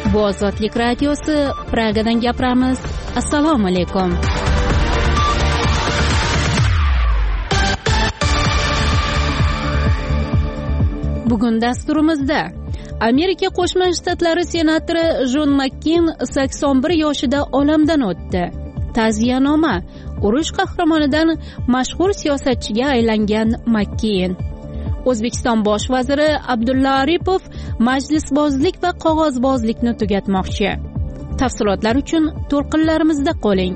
Bu Ozodlik radiosi, Pragadan gapiramiz. Assalomu alaykum. Bugun dasturimizda Amerika Qo'shma Shtatlari senatori Jon Makkeyn 81 yoshida olamdan o'tdi. Ta'ziyanoma: urush qahramonidan mashhur siyosatchiga aylangan Makkeyn. O'zbekiston bosh vaziri Abdulla Aripov majlisbozlik va qog'ozbozlikni tugatmoqchi. Tafsilotlar uchun to'lqinlarimizda qoling.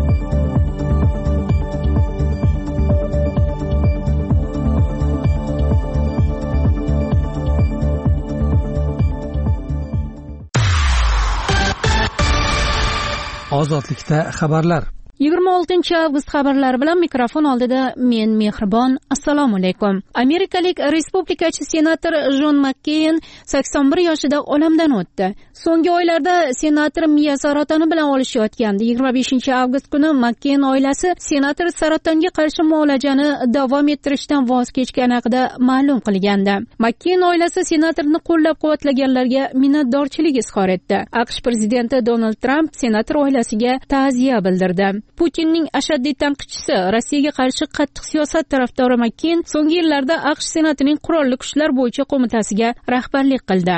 Ozodlikda xabarlar. 26 avgust xabarlari bilan mikrofon oldida men Mehribon. Assalomu alaykum. Amerikalik respublikachi senator Jon Makkeyn 81 yoshida olamdan o'tdi. So'nggi oylarda senator miya saratoni bilan olishayotgandi. 25 avgust kuni Makkeyn oilasi senator saratonga qarshi muolajani davom ettirishdan voz kechgani haqida ma'lum qilgandi. Makkeyn oilasi senatorni qo'llab-quvvatlaganlarga minnatdorchilik izhor etdi. AQSh prezidenti Donald Trump senator oilasiga ta'ziya bildirdi. Putinning ashaddiy tanqidchisi, Rossiyaga qarshi qattiq siyosat tarafdori Makkeyn so'nggi yillarda AQSh senatining qurolli kuchlar bo'yicha qo'mitasiga rahbarlik qildi.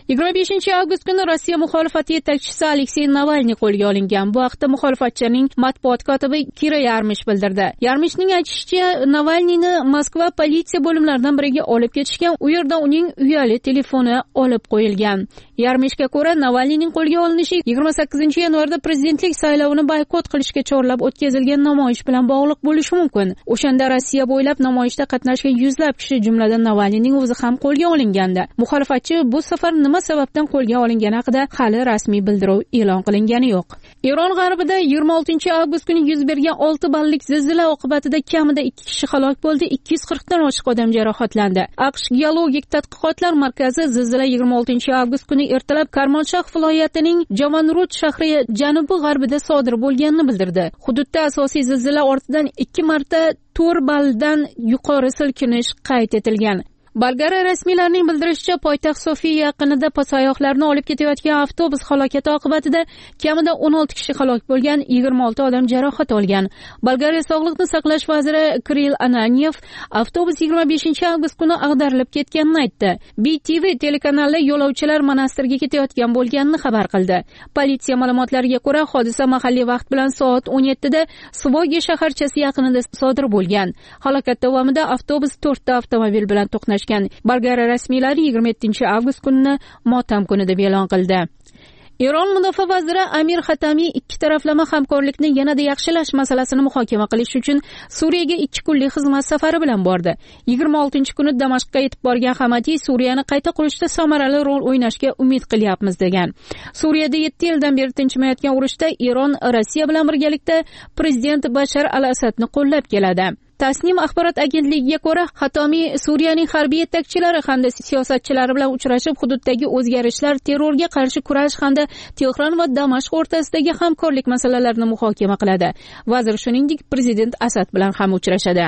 25 avgust kuni Rossiya muxolifati yetakchisi Aleksey Navalniy qo'lga olingan. Bu haqda muxolifatchining matbuot kotibi Kira Yarmish bildirdi. Yarmishning aytishicha, Navalniyni Moskva politsiya bo'limlaridan biriga olib ketishgan, u yerda uning uyali telefoni olib qo'yilgan. Yarmishga ko'ra, Navalniyning qo'lga olinishi 28 yanvarda prezidentlik saylovini boykot qilishga chorlab o'tkazilgan namoyish bilan bog'liq bo'lishi mumkin. O'shanda Rossiya bo'ylab namoyishda qatnashgan yuzlab kishi, jumladan Navalniyning o'zi ham qo'lga olingandi. Muxolifatchi bu safar nima sababdan qo'lga olingani haqida hali rasmiy bildiruv e'lon qilingani yo'q. Eron g'arbida 26 avgust kuni yuz bergan 6 ballik zilzila oqibatida kamida 2 kishi halok bo'ldi, 240 dan oshiq odam jarohatlandi. AQSh geologik tadqiqotlar markazi zilzila 26 avgust kuni ertalab Karmanshah viloyatining Javanrud shahri janubi-g'arbida sodir bo'lganini bildirdi. Hududda asosiy zilzila ortidan 2 marta 4 balldan yuqori silkinish qayd etilgan. Bolgariya rasmiylarining bildirishicha, poytaxt Sofiya yaqinida pasayoqlarni olib ketayotgan avtobus halokati oqibatida kamida 16 kishi halok bo'lgan, 26 odam jarohat olgan. Bolgariya sog'liqni saqlash vaziri Kirill Ananyev avtobus 25 avgust kuni ag'darilib ketganini aytdi. BTV telekanali yo'lovchilar monastirga ketayotgan bo'lganini xabar qildi. Politsiya ma'lumotlariga ko'ra, hodisa mahalliy vaqt bilan soat 17 da Svoge shaharchasi yaqinida sodir bo'lgan. Halokat davomida avtobus 4 ta avtomobil bilan to'qnashgan. Bolgariya rasmiylari 27 avgust kunini motam kuni deb e'lon qildi. Eron mudofaa vaziri Amir Xatamiy ikki taraflama hamkorlikni yanada yaxshilash masalasini muhokama qilish uchun Suriyaga 2 kunlik xizmat safari bilan bordi. 26 kuni Damashqqa yetib borgan Xamati Suriyani qayta qurishda samarali rol o'ynashga umid qilyapmiz degan. Suriyada 7 yildan beri tinchimayotgan urushda Eron Rossiya bilan birgalikda prezident Bashar al-Asadni qo'llab keladi. Tasnim axborot agentligiga ko'ra, Xatomiy Suriyaning harbiy yetakchilari hamda siyosatchilari bilan uchrashib, hududdagi o'zgarishlar, terrorga qarshi kurash hamda Tehron va Damashq o'rtasidagi hamkorlik masalalarini muhokama qiladi. Vazir shuningdek prezident Asad bilan ham uchrashadi.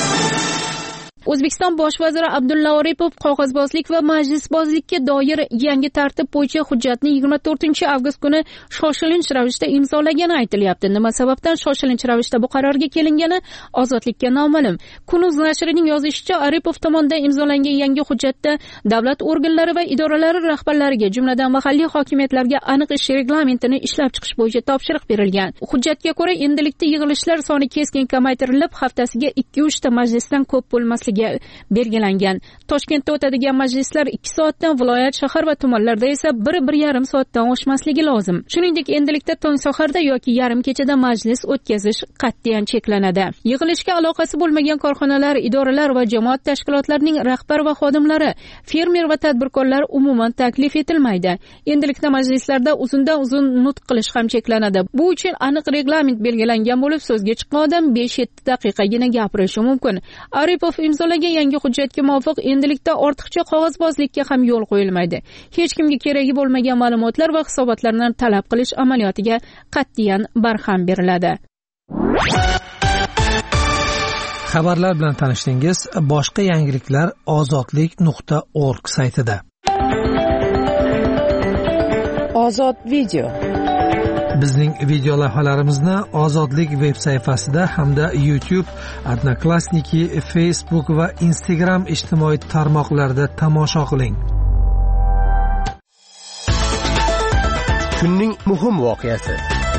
O'zbekiston bosh vaziri Abdulla Aripov qog'ozbozlik va majlisbozlikka doir yangi tartib bo'yicha hujjatni 24 avgust kuni shoshilinch ravishda imzolagani aytilyapti. Nima sababdan shoshilinch ravishda bu qarorga kelingani Ozodlikka noma'lum. Kunuz nashrining yozishicha, Aripov tomonidan imzolangan yangi hujjatda davlat organlari va idoralari rahbarlariga, jumladan mahalliy hokimiyatlarga aniq ish reglamentini ishlab chiqish bo'yicha topshiriq berilgan. Hujjatga ko'ra, endilikda yig'ilishlar soni keskin kamaytirilib, haftasiga 2-3 ta majlisdan ko'p bo'lmasligi belgilangan. Toshkentda o'tadigan majlislar 2 soatdan, viloyat, shahar va tumanlarda esa 1-1,5 soatdan oshmasligi lozim. Shuningdek, endilikda tong saharda yoki yarim kechada majlis o'tkazish qat'iyan cheklanadi. Yig'ilishga aloqasi bo'lmagan korxonalar, idoralar va jamoat tashkilotlarining rahbar va xodimlari, fermer va tadbirkorlar umuman taklif etilmaydi. Endilikda majlislarda uzundan-uzun nutq qilish ham cheklanadi. Bu uchun aniq reglament belgilangan bo'lib, so'zga chiqqan odam 5-7 daqiqagina gapirishi mumkin. Aripov imzolagan yangi hujjatga muvofiq endilikda ortiqcha qog'ozbozlikka ham yo'l qo'yilmaydi. Hech kimga keragi bo'lmagan ma'lumotlar va hisobotlarni talab qilish amaliyotiga qat'iyan barham beriladi. Xabarlar bilan tanishdingiz. Boshqa yangiliklar ozodlik.org saytida. Ozod video. Bizning video lavhalarimizni Ozodlik veb sayfasida hamda YouTube, Odnoklassniki, Facebook va Instagram ijtimoiy tarmoqlarida tomosha qiling. Kunning muhim voqeasi.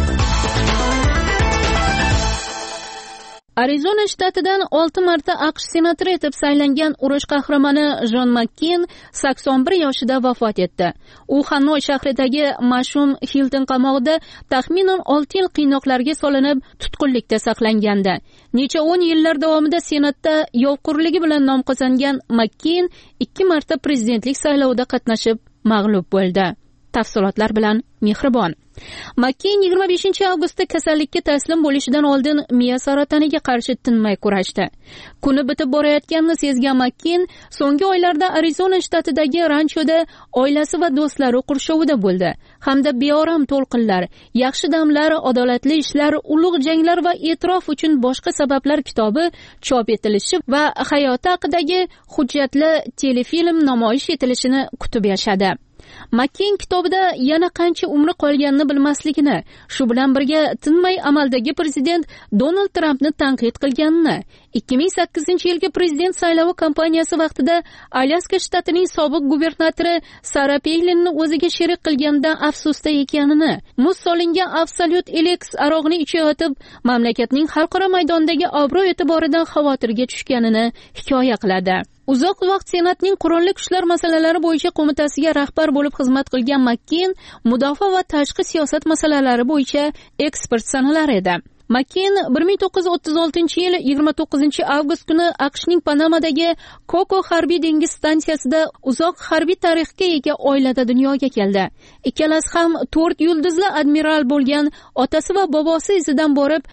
Arizona shtatidan 6 marta AQSh senatori etib saylangan urush qahramoni Jon Makkeyn 81 yoshida vafot etdi. U Xanoy shahridagi mash'um Hilton qamog'ida taxminan 6 yil qiynoqlarga solinib, tutqunlikda saqlangandi. Necha 10 yillar davomida senatda yovqurligi bilan nom qozongan Makkeyn 2 marta prezidentlik saylovida qatnashib, mag'lub bo'ldi. Tafsilotlar bilan Mehribon. Makkeyn 25 avgustda kasallikka taslim bo'lishidan oldin miya saratoniga qarshi tinmay kurashdi. Kuni bitib borayotganini sezgan Makkeyn so'nggi oylarda Arizona shtatidagi ranchoda oilasi va do'stlari qurshovida bo'ldi, hamda beorom to'lqinlar, yaxshi damlar, adolatli ishlar, ulug' janglar va e'tirof uchun boshqa sabablar kitobi chop etilishi va hayoti haqidagi hujjatli telefilm namoyish etilishini kutib yashadi. Makkeyn kitobida yana qancha umri qolganini bilmasligini, shu bilan birga tinmay amaldagi prezident Donald Trampni tanqid qilganini, 2008-yilgi prezident saylovi kampaniyasi vaqtida Alyaska shtatining sobiq gubernatori Sara Peylinni o'ziga sherik qilganidan afsusda ekanini, muz solingan Absolut Alex arog'ini ichayotib, mamlakatning xalqaro maydondagi obro' e'tiboridan xavotirga tushganini hikoya qiladi. Uzoq vaqt Senatning qurolli kuchlar masalalari bo'yicha qo'mitasiga rahbar bo'lib xizmat qilgan Makkeyn mudofaa va tashqi siyosat masalalari bo'yicha ekspert sanalar edi. Makkeyn 1936-yil 29-avgust kuni AQShning Panamadagi Koko harbiy dengiz stansiyasida uzoq harbiy tarixga ega oilada dunyoga keldi. Ikkalasi ham 4 yulduzli admiral bo'lgan, otasi va bobosi izidan borib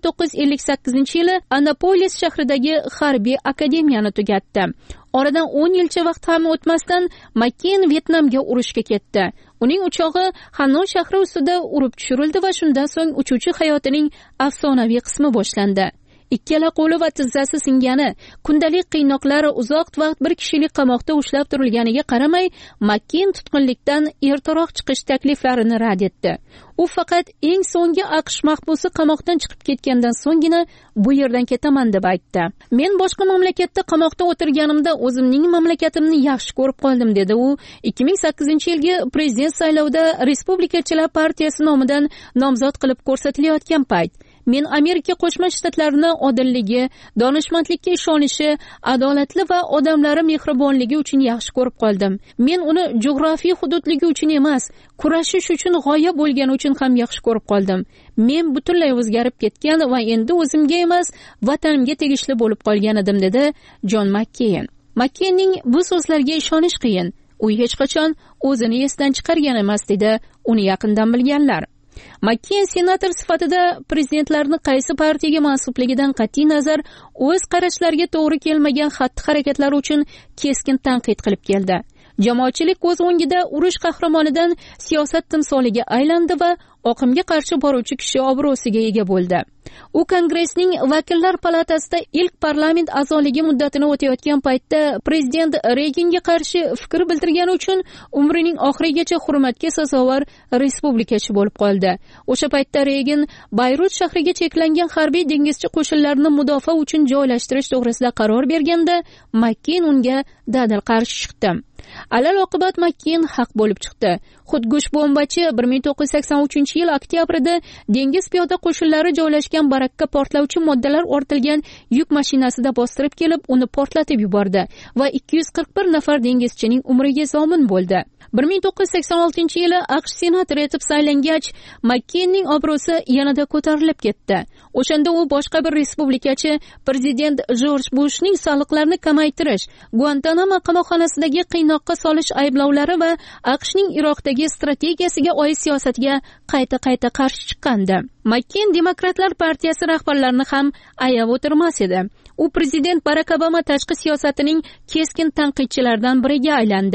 1958-yili Annapolis shahridagi harbiy akademiyani tugatdi. Oradan 10 yilcha vaqt ham o'tmasdan Makkeyn Vyetnamga urushga ketdi. Uning uchog'i Xanoy shahri ustida urib tushirildi va shundan so'ng uchuvchi hayotining afsonaviy qismi boshlandi. Ikkala qo'li va tizzasi singani, kundalik qiynoqlar, uzoq vaqt bir kishilik qamoqda ushlab turilganiga qaramay, Makkeyn tutqunlikdan ertaroq chiqish takliflarini rad etdi. U faqat eng so'nggi AQSh mahbusi qamoqdan chiqib ketgandan so'nggina bu yerdan ketaman deb aytdi. Men boshqa mamlakatda qamoqda o'tirganimda o'zimning mamlakatimni yaxshi ko'rib qoldim, dedi u 2008-yilgi prezident saylovida Respublikachilar partiyasi nomidan nomzod qilib ko'rsatilayotgan payt. Men Amerika Qo'shma Shtatlarini odilligi, donishmandlikka ishonishi, adolatli va odamlari mehribonligi uchun yaxshi ko'rib qoldim. Men uni jo'g'rofiy hududligi uchun emas, kurashish uchun g'oya bo'lgani uchun ham yaxshi ko'rib qoldim. Men butunlay o'zgarib ketgan va endi o'zimga emas, vatanimga tegishli bo'lib qolgan edim, dedi Jon Makkeyn. Makkeynning bu so'zlarga ishonish qiyin. U hech qachon o'zini esdan chiqargan emas, dedi uni yaqindan bilganlar. Makkeyn senator sifatida prezidentlarni qaysi partiyaga mansubligidan qat'iy nazar o'z qarashlariga to'g'ri kelmagan xatti-harakatlari uchun keskin tanqid qilib keldi. Jamoatchilik ko'z o'ngida urush qahramonidan siyosat timsoliga aylandi va oqimga qarshi boruvchi kishi obro'siga ega bo'ldi. U Kongressning vakillar palatasida ilk parlament a'zoligi muddatini o'tayotgan paytda prezident Reaganga qarshi fikr bildirgani uchun umrining oxirigacha hurmatga sazovor respublikachi bo'lib qoldi. O'sha paytda Reagan Bayrut shahriga cheklangan harbiy dengizchi qo'shinlarini mudofaa uchun joylashtirish to'g'risida qaror berganda, Makkeyn unga dadil qarshi chiqdi. Alal oqibat Makkeyn haq bo'lib chiqdi. Xudgo'sh bombachi 1983-yil oktyabrida dengiz piyoda qo'shinlari joylashgan barakka portlovchi moddalar ortilgan yuk mashinasida bostirib kelib, uni portlatib yubordi va 241 nafar dengizchining umriga zomin bo'ldi. 1986-yili AQSh senatori etib saylangach, Makkeynning obro'si yanada ko'tarilib ketdi. O'shanda u boshqa bir respublikachi prezident Jorj Bushning soliqlarni kamaytirish, Guantanamo qamoqxonasidagi qiynoqqa solish ayblovlari va AQShning Iroqdagi strategiyasiga oid siyosatiga qayta qarshi chiqqandi. Makkeyn Demokratlar partiyasi rahbarlarini ham ayab o'tirmas edi. U prezident Barack Obama tashqi siyosatining keskin tanqidchilaridan biriga aylandi.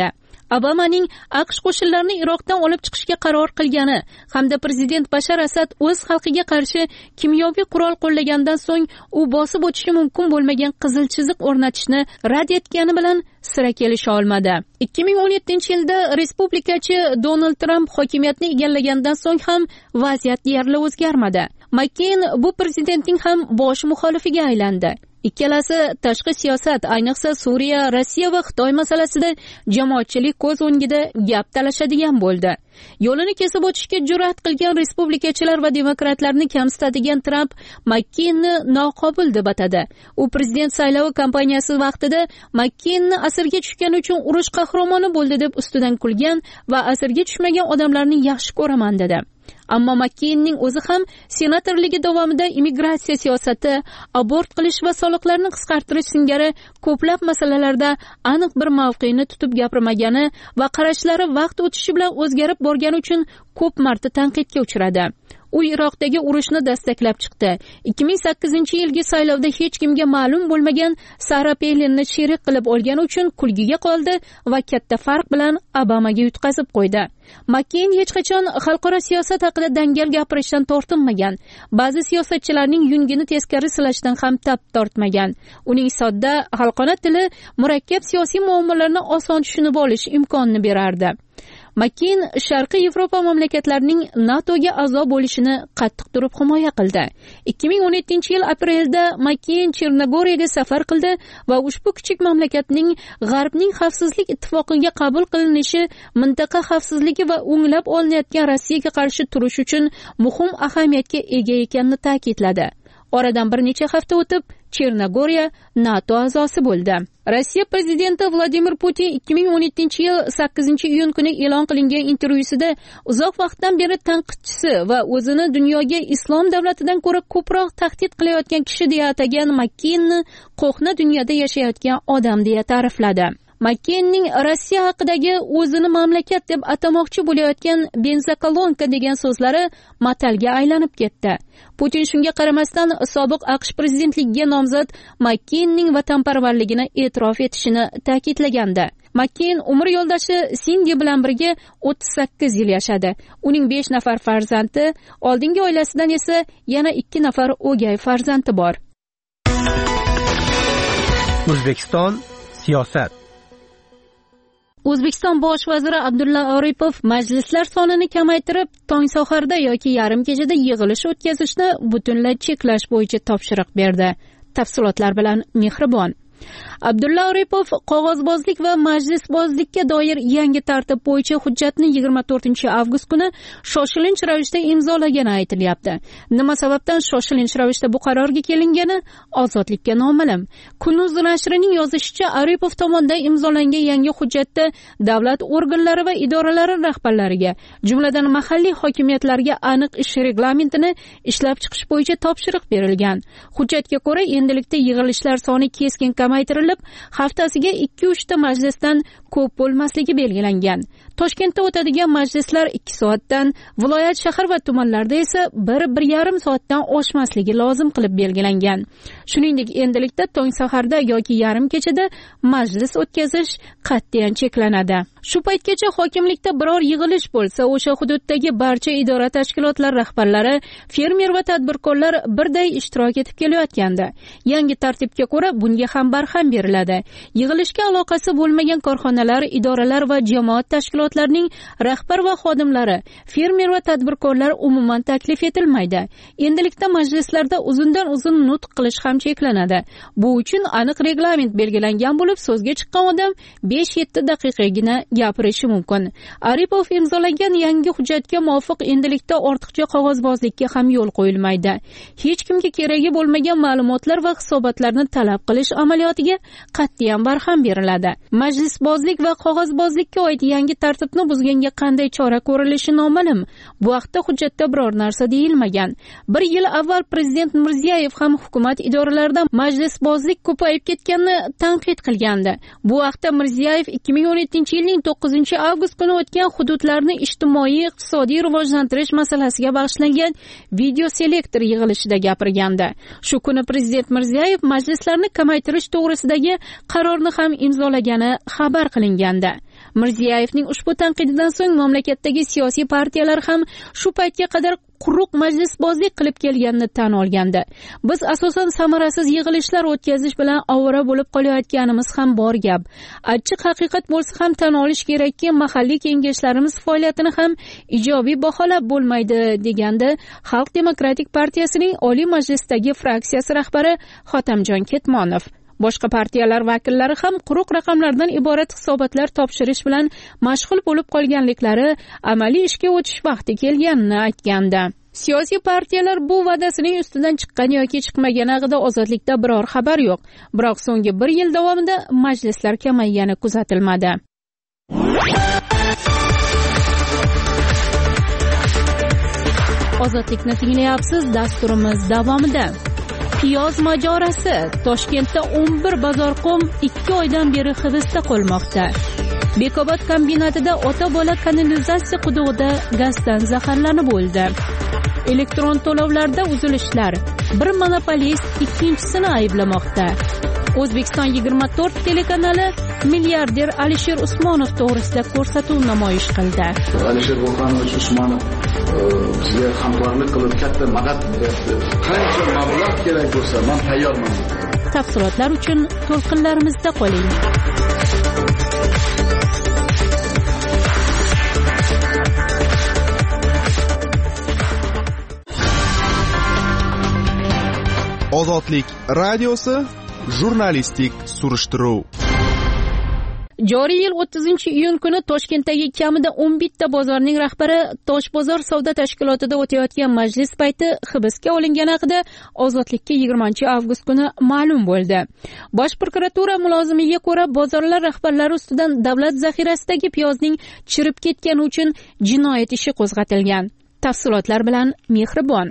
Obamaning AQSh qo'shinlarini Iroqdan olib chiqishga qaror qilgani hamda prezident Bashar Asad o'z xalqiga qarshi kimyoviy qurol qo'llagandan so'ng u bosib o'tishi mumkin bo'lmagan qizil chiziq o'rnatishni rad etgani bilan sira kelisha olmadi. 2017-yilda respublikachi Donald Tramp hokimiyatni egallagandan so'ng ham vaziyat deyarli o'zgarmadi. McCain bu prezidentning ham bosh muxolifiga aylandi. Ikkalasi tashqi siyosat, ayniqsa Suriya, Rossiya va Xitoy masalasida jamoatchilik ko'z o'ngida gap talashadigan bo'ldi. Yo'lini kesib o'tishga jur'at qilgan respublikachilar va demokratlarni kamsitadigan Tramp McCainni noqobil deb atadi. U prezident saylovi kampaniyasi vaqtida McCainni asirga tushgani uchun urush qahramoni bo'ldi deb ustidan kulgan va asirga tushmagan odamlarni yaxshi ko'raman dedi. Ammo McCainning o'zi ham senatorligi davomida immigratsiya siyosati, abort qilish va soliqlarni qisqartirish singari ko'plab masalalarda aniq bir mavqeni tutib gapirmagani va qarashlari vaqt o'tishi bilan o'zgarib borgani uchun ko'p marta tanqidga uchradi. U Iroqdagi urushni dastaklab chiqdi. 2008-yilgi saylovda hech kimga ma'lum bo'lmagan Sara Pelinni sherik qilib olgani uchun kulgiga qoldi va katta farq bilan Obamaga yutqazib qo'ydi. McCain hech qachon xalqaro siyosat haqida dangal gapirishdan tortinmagan. Ba'zi siyosatchilarning yungini teskari silashdan ham tap tortmagan. Uning sodda, xalqona tili murakkab siyosiy muammolarni oson tushunib olish imkonini berardi. McCain Sharqiy Yevropa mamlakatlarining NATOga a'zo bo'lishini qattiq turib himoya qildi. 2017-yil aprelda McCain Chernogoriyaga safar qildi va ushbu kichik mamlakatning G'arbning xavfsizlik ittifoqiga qabul qilinishi mintaqa xavfsizligi va o'nglab olinayotgan Rossiyaga qarshi turish uchun muhim ahamiyatga ega ekanini ta'kidladi. Oradan bir necha hafta o'tib, Chernogoriya NATO a'zosi bo'ldi. Rossiya prezidenti Vladimir Putin 2017-yil 8-iyun kuni e'lon qilingan intervyusida uzoq vaqtdan beri tanqidchisi va o'zini dunyoga islom davlatidan ko'ra ko'proq tahdid qilayotgan kishi deya atagan McCainni qo'hna dunyoda yashayotgan odam deya ta'rifladi. McCainning Rossiya haqidagi o'zini mamlakat deb atamoqchi bo'layotgan benzokolonka degan so'zlari matalga aylanib ketdi. Putin shunga qaramasdan sobiq AQSh prezidentligiga nomzod McCainning vatanparvarligini e'tirof etishini ta'kidlagandi. McCain umr yo'ldoshi Cindy bilan birga 38 yil yashadi. Uning 5 nafar farzandi, oldingi oilasidan esa yana 2 nafar o'gay farzandi bor. O'zbekiston siyosat. O'zbekiston bosh vaziri Abdulla Aripov majlislar sonini kamaytirib, tong saharda yoki yarim kechada yig'ilish o'tkazishni butunlay cheklash bo'yicha topshiriq berdi. Tafsilotlar bilan Mehribon. Abdulla Aripov qog'ozbozlik va majlisbozlikka doir yangi tartib bo'yicha hujjatni 24-avgust kuni shoshilinch ravishda imzolagani aytilyapti. Nima sababdan shoshilinch ravishda bu qarorga kelingani ozodlikka noma'lum. Kunuz nashrining yozishicha, Aripov tomonidan imzolangan yangi hujjatda davlat organlari va idoralari rahbarlariga, jumladan mahalliy hokimiyatlarga aniq ish reglamentini ishlab chiqish bo'yicha topshiriq berilgan. Hujjatga ko'ra, endilikda yig'ilishlar soni keskin kamaytirilib, haftasiga 2-3 ta majlisdan ko'p bo'lmasligi belgilangan. Toshkentda o'tadigan majlislar 2 soatdan, viloyat, shahar va tumanlarda esa 1-1,5 soatdan oshmasligi lozim qilib belgilangan. Shuningdek, endilikda tong saharda yoki yarim kechada majlis o'tkazish qat'iyan cheklanadi. Shu paytgacha hokimlikda biror yig'ilish bo'lsa, o'sha hududdagi barcha idora tashkilotlar rahbarlari, fermer va tadbirkorlar birday ishtirok etib kelayotgandi. Yangi tartibga ko'ra bunga ham barham beriladi. Yig'ilishga aloqasi bo'lmagan korxonalar, idoralar va jamoat tashkilotlarining rahbar va xodimlari, fermer va tadbirkorlar umuman taklif etilmaydi. Endilikda majlislarda uzundan uzun nutq qilish ham cheklanadi. Bu uchun aniq reglament belgilangan bo'lib, so'zga chiqqan odam 5-7 daqiqagina gapirishi mumkin. Aripov imzolagan yangi hujjatga muvofiq endilikda ortiqcha qog'ozbozlikka ham yo'l qo'yilmaydi. Hech kimga keragi bo'lmagan ma'lumotlar va hisobotlarni talab qilish amaliyotiga qat'iyan barham beriladi. Majlisbozlik va qog'ozbozlikka oid yangi tartibni buzganga qanday chora ko'rilishi noma'lum. Bu haqda hujjatda biror narsa deyilmagan. 1 yil avval prezident Mirziyoyev ham hukumat idoralarida majlisbozlik ko'payib ketganini tanqid qilgandi. Bu haqda Mirziyoyev 2017-yilning 9-avgust kuni o'tgan hududlarni ijtimoiy-iqtisodiy rivojlantirish masalasiga bag'ishlangan video selektor yig'ilishida gapirgandi. Shu kuni prezident Mirziyoyev majlislarni kamaytirish to'g'risidagi qarorni ham imzolagani xabar qilingandi. Mirziyoyevning ushbu tanqididan so'ng mamlakatdagi siyosiy partiyalar ham shu paytga qadar quruq majlisbozlik qilib kelganini tan olgandi. Biz asosan samarasiz yig'ilishlar o'tkazish bilan ovora bo'lib qolayotganimiz ham bor gap. Achchiq haqiqat bo'lsa ham tan olish kerakki, mahalliy kengashlarimiz faoliyatini ham ijobiy baholab bo'lmaydi, degandi Xalq demokratik partiyasining Oliy Majlisdagi fraksiyasi rahbari Xotamjon Ketmonov. Boshqa partiyalar vakillari ham quruq raqamlardan iborat hisobotlar topshirish bilan mashg'ul bo'lib qolganliklari, amaliy ishga o'tish vaqti kelganini aytgandi. Siyosiy partiyalar bu va'dasining ustidan chiqqan yoki chiqmagani haqida ozodlikda biror xabar yo'q. Biroq so'nggi 1 yil davomida majlislar kamaygani kuzatilmadi. Ozodlikni tinglayapsiz, dasturimiz davomida. Piyoz majorasi. Toshkentda 11 bozorqo'm 2 oydan beri hibsda qolmoqda. Bekobod kombinatida ota-bola kanalizatsiya qudug'ida gazdan zaharlanib o'ldi. Elektron to'lovlarda uzilishlar. Bir monopolist ikkinchisini ayblamoqda. O'zbekiston 24 telekanali milliarder Alisher Usmonov to'g'risida ko'rsatuv namoyish qildi. Alisher Vohanovič Usmonov bizga hamkorlik qilib katta madad berdi. Qancha mablag' kerak bo'lsa, men tayyorman. Tafsilotlar uchun to'lqinlarimizda qoling. Ozodlik radiosi jurnalistik surishtiruv. Joriy yil 30-iyun kuni Toshkentdagi kamida 11 ta bozorning rahbari Toshbozor savdo tashkilotida o'tayotgan majlis payti hibsga olingani haqida Ozodlikka 20-avgust kuni ma'lum bo'ldi. Bosh prokuratura mulozimiga ko'ra, bozorlar rahbarlari ustidan davlat zaxirasidagi piyozning chirib ketgani uchun jinoyat ishi qo'zg'atilgan. Tafsilotlar bilan Mehribon.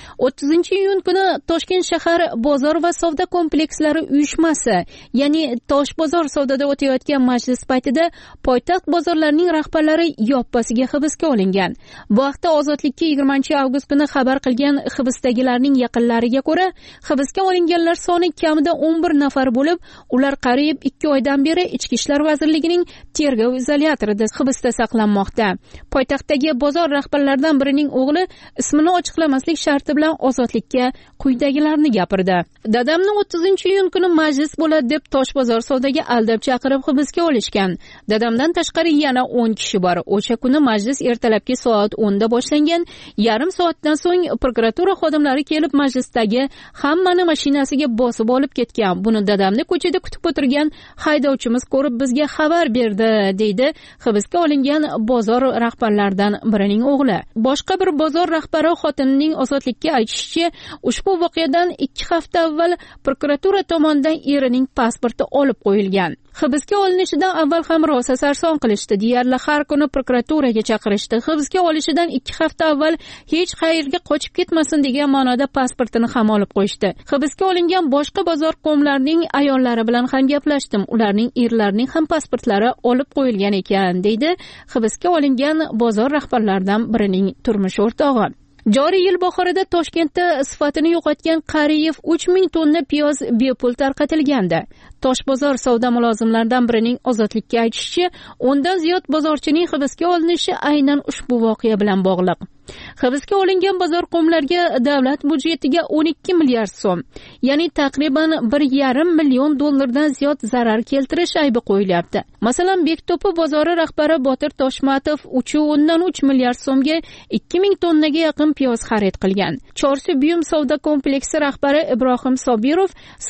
30-iyun kuni Toshkent shahar bozor va savdo komplekslari uyushmasi, ya'ni Toshbozor savdoda o'tayotgan majlis paytida poytaxt bozorlarining rahbarlari yoppasiga hibsga olingan. Bu haqda Ozodlikka 20-avgust kuni xabar qilgan hibsdagilarning yaqinlariga ko'ra, hibsga olinganlar soni kamida 11 nafar bo'lib, ular qariyb 2 oydan beri Ichki ishlar vazirligining tergov izolyatorida hibsda saqlanmoqda. Poytaxtdagi bozor rahbarlaridan birining o'g'li ismini ochiqlamaslik sharti bilan Ozodlikka quyidagilarni gapirdi. Dadamni 30-iyun kuni majlis bo'ladi deb Toshbozor savdoga aldab chaqirib hibsga olishgan. Dadamdan tashqari yana 10 kishi bor. O'sha kuni majlis ertalabki soat 10 da boshlangan. Yarim soatdan so'ng prokuratura xodimlari kelib majlisdagi hammani mashinasiga bosib olib ketgan. Buni dadamni ko'chada kutib o'tirgan haydovchimiz ko'rib bizga xabar berdi, deydi hibsga olingan bozor rahbarlaridan birining o'g'li. Boshqa bir bozor rahbari xotinining Ozodlikka aytishicha, ushbu voqeadan 2 hafta avval prokuratura tomonidan erining pasporti olib qo'yilgan. Hibsga olinishidan avval ham rosa sarson qilishdi. Deyarli har kuni prokuraturaga chaqirishdi. Hibsga olishidan 2 hafta avval hech qayerga qochib ketmasin degan ma'noda pasportini ham olib qo'yishdi. Hibsga olingan boshqa bozor qo'mlarining ayollari bilan ham gaplashdim. Ularning erlarining ham pasportlari olib qo'yilgan ekan, deydi hibsga olingan bozor rahbarlaridan birining turmush o'rtog'i. Joriy yil bahorida Toshkentda sifatini yo'qotgan qariyb 3000 tonna piyoz bepul tarqatilgandi. Toshbozor savdo mulozimlaridan birining Ozodlikka aytishicha, 10 dan ziyod bozorchining hibsga olinishi aynan ushbu voqea bilan bog'liq. Hibsga olingan bozor qo'mlarga davlat budjetiga 12 milliard so'm, ya'ni taqriban 1,5 million dollardan ziyod zarar keltirish aybi qo'yilyapti. Masalan, Bekto'pi bozori rahbari Botir Toshmatov 3,3 milliard so'mga 2000 tonnaga yaqin piyoz xarid qilgan. Chorsu buyum savdo kompleksi rahbari Ibrohim Sobirov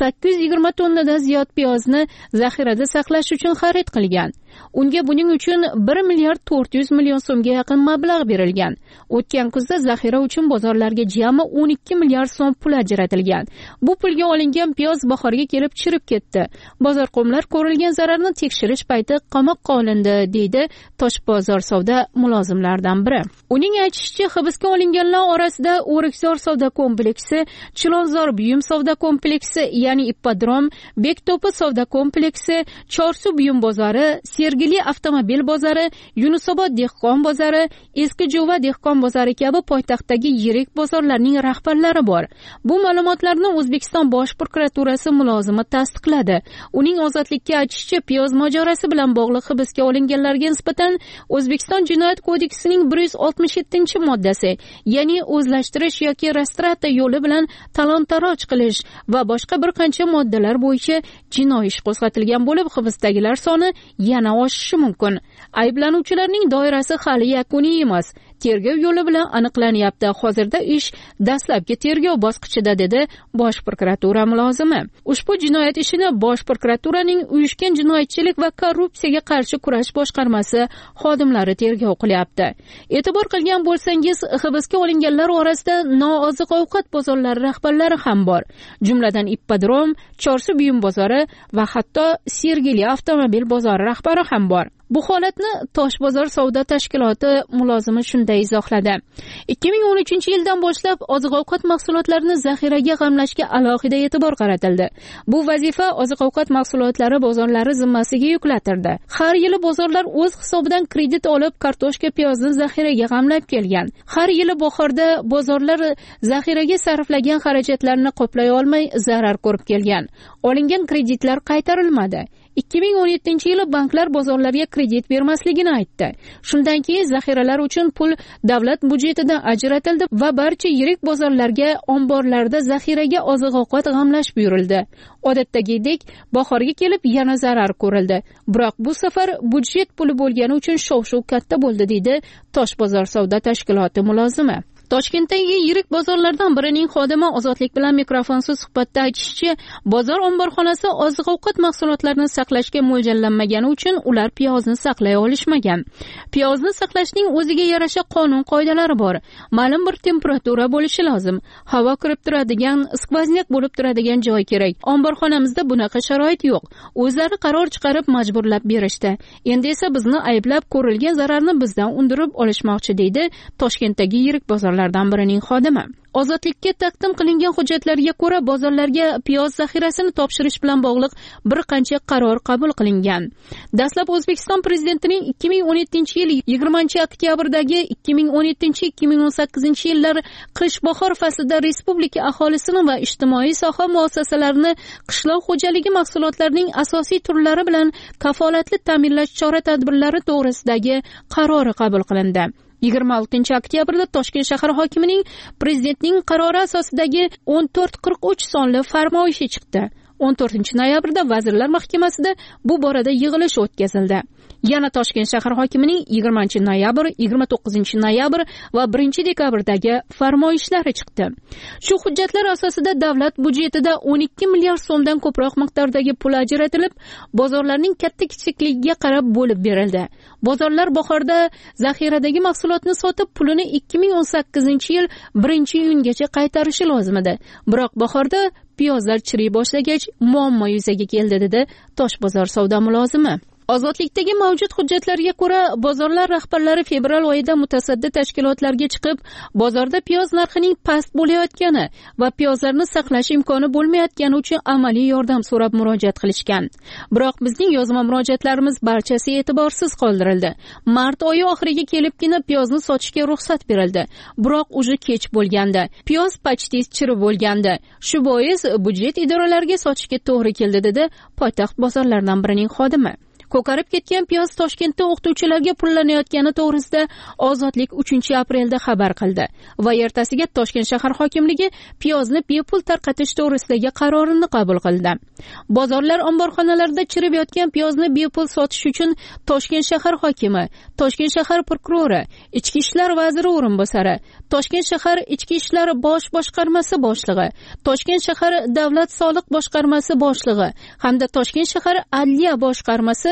820 tonnadan ziyod piyozni zaxirada saqlash uchun xarid qilgan. Unga buning uchun 1 milliard 400 million so'mga yaqin mablag' berilgan. O'tgan kuzda zaxira uchun bozorlarga jami 12 milliard so'm pul ajratilgan. Bu pulga olingan piyoz bahorga kelib chirib ketdi. Bozor qo'mlar ko'rilgan zararni tekshirish payti qamoqqa olindi, deydi Toshbozor savdo mulozimlaridan biri. Uning aytishicha, hibsga olinganlar orasida O'rikzor savdo kompleksi, Chilonzor buyum savdo kompleksi, ya'ni Ippodrom, Bekto'pi savdo kompleksi, Chorsu buyum bozori, Sergeli avtomobil bozori, Yunusobod dehqon bozori, Eski Jo'va dehqon bozori kabi poytaxtdagi yirik bozorlarning rahbarlari bor. Bu ma'lumotlarni O'zbekiston Bosh prokuraturasi mulozimi tasdiqladi. Uning ozodlikka aytishicha, piyoz mojarosi bilan bog'liq hibsga olinganlarga nisbatan O'zbekiston Jinoyat kodeksining 167-moddasi, ya'ni o'zlashtirish yoki restrata yo'li bilan talon-taroj qilish va boshqa bir qancha moddalar bo'yicha jinoiy ish qo'zg'atilgan bo'lib, hibsdagilar soni yana oshishi mumkin. Ayblanuvchilarning doirasi hali yakuniy emas. Tergov yo'li bilan aniqlanyapti. Hozirda ish dastlabki tergov bosqichida, dedi Bosh prokuratura mulozimi. Ushbu jinoyat ishini Bosh prokuraturaning uyushgan jinoyatchilik va korrupsiyaga qarshi kurash boshqarmasi xodimlari tergov qilyapti. E'tibor qilgan bo'lsangiz, hibsga olinganlar orasida nooziq-ovqat bozorlari rahbarlari ham bor. Jumladan Ippodrom, Chorsu buyum bozori va hatto Sergeli avtomobil bozori rahbari ham bor. Bu holatni Tosh bozor savdo tashkiloti mulozimi shunday izohladi. 2013-yildan boshlab oziq-ovqat mahsulotlarini zaxiraga g'amlashga alohida e'tibor qaratildi. Bu vazifa oziq-ovqat mahsulotlari bozorlari zimmasiga yuklatildi. Har yili bozorlar o'z hisobidan kredit olib, kartoshka, piyozni zaxiraga g'amlab kelgan. Har yili bahorda bozorlar zaxiraga sarflagan xarajatlarni qoplay olmay zarar ko'rib kelgan. Olingan kreditlar qaytarilmadi. 2017-yili banklar bozorlarga kredit bermasligini aytdi. Shundan keyin zaxiralar uchun pul davlat budjetidan ajratildi va barcha yirik bozorlarga omborlarda zaxiraga oziq-ovqat g'amlash buyurildi. Odatdagidek bahorga kelib yana zarar ko'rildi. Biroq bu safar budjet puli bo'lgani uchun shov-shuv katta bo'ldi, deydi Tosh bozor savdo tashkiloti mulozimi. Toshkentdagi yirik bozorlardan birining xodimi Ozodlik bilan mikrofonsiz suhbatda aytishicha, bozor omborxonasi oziq-ovqat mahsulotlarini saqlashga mo'ljallanmagani uchun ular piyozni saqlay olishmagan. Piyozni saqlashning o'ziga yarasha qonun-qoidalari bor. Ma'lum bir temperatura bo'lishi lozim. Havo kirib turadigan, skvoznak bo'lib turadigan joy kerak. Omborxonamizda bunaqa sharoit yo'q. O'zlari qaror chiqarib majburlab berishdi. Endi esa bizni ayblab ko'rilgan zararni bizdan undirib olishmoqchi, deydi Toshkentdagi yirik bozorlardan birining xodimi. Ozodlikka taqdim qilingan hujjatlarga ko'ra, bozorlarga piyoz zaxirasini topshirish bilan bog'liq bir qancha qaror qabul qilingan. Dastlab O'zbekiston prezidentining 2017-yil 20-oktyabrdagi 2017-2018-yillar qish-bahor faslida respublika aholisini va ijtimoiy soha muassasalarini qishloq xo'jaligi mahsulotlarining asosiy turlari bilan kafolatli ta'minlash chora-tadbirlari to'g'risidagi qarori qabul qilindi. 26-oktyabrda Toshkent shahar hokimining prezidentning qarori asosidagi 1443 sonli farmoyishi chiqdi. 14-noyabrda Vazirlar Mahkamasida bu borada yig'ilish o'tkazildi. Yana Toshkent shahar hokimining 20-noyabr, 29-noyabr va 1-dekabrdagi farmoyishlari chiqdi. Shu hujjatlar asosida davlat budjetida 12 milliard so'mdan ko'proq miqdordagi pul ajratilib, bozorlarning katta-kichikligiga qarab bo'lib berildi. Bozorlar bahorda zaxiradagi mahsulotni sotib, pulini 2018-yil 1-iyungacha qaytarishi lozim edi. Biroq bahorda piyozlar chiriy boshlagach, muammo yuzaga keldi, dedi Tosh bozor savdo mulozimi. Ozodlikdagi mavjud hujjatlarga ko'ra, bozorlar rahbarlari fevral oyida mutasaddi tashkilotlarga chiqib, bozorda piyoz narxining past bo'layotgani va piyozlarni saqlash imkoni bo'lmayotgani uchun amaliy yordam so'rab murojaat qilishgan. Biroq bizning yozma murojaatlarimiz barchasi e'tiborsiz qoldirildi. Mart oyi oxiriga kelibgina piyozni sotishga ruxsat berildi. Biroq uje kech bo'lgandi. Piyoz почти chirib bo'lgandi. Shu bois budjet idoralariga sotishga to'g'ri keldi, dedi poytaxt bozorlaridan birining xodimi. Ko'karib ketgan piyoz Toshkentda o'qituvchilarga pullanayotgani to'g'risida Ozodlik 3-aprelda xabar qildi va ertasiga Toshkent shahar hokimligi piyozni bepul tarqatish to'g'risidagi qarorini qabul qildi. Bozorlar omborxonalarida chirib yotgan piyozni bepul sotish uchun Toshkent shahar hokimi, Toshkent shahar prokurori, Ichki ishlar vaziri o'rinbosari, Toshkent shahar Ichki ishlar bosh boshqarmasi boshlig'i, Toshkent shahar davlat soliq boshqarmasi boshlig'i hamda Toshkent shahar adliya boshqarmasi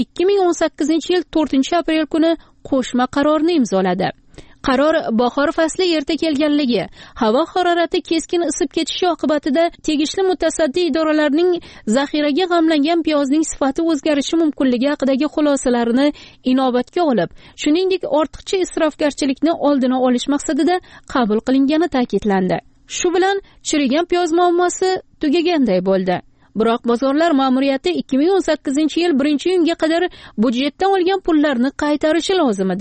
2018-yil 4-aprel kuni qo'shma qarorni imzoladi. Qaror bahor fasli erta kelganligi, havo harorati keskin isib ketishi oqibatida tegishli mutasaddi idoralarning zaxiraga g'amlangan piyozning sifati o'zgarishi mumkinligi haqidagi xulosalarini inobatga olib, shuningdek ortiqcha isrofgarchilikni oldini olish maqsadida qabul qilingani ta'kidlandi. Shu bilan chirigan piyoz muammosi tugaganday bo'ldi. Biroq bozorlar ma'muriyati 2018-yil 1-iyunga qadar budjetdan olgan pullarni qaytarishi lozim edi.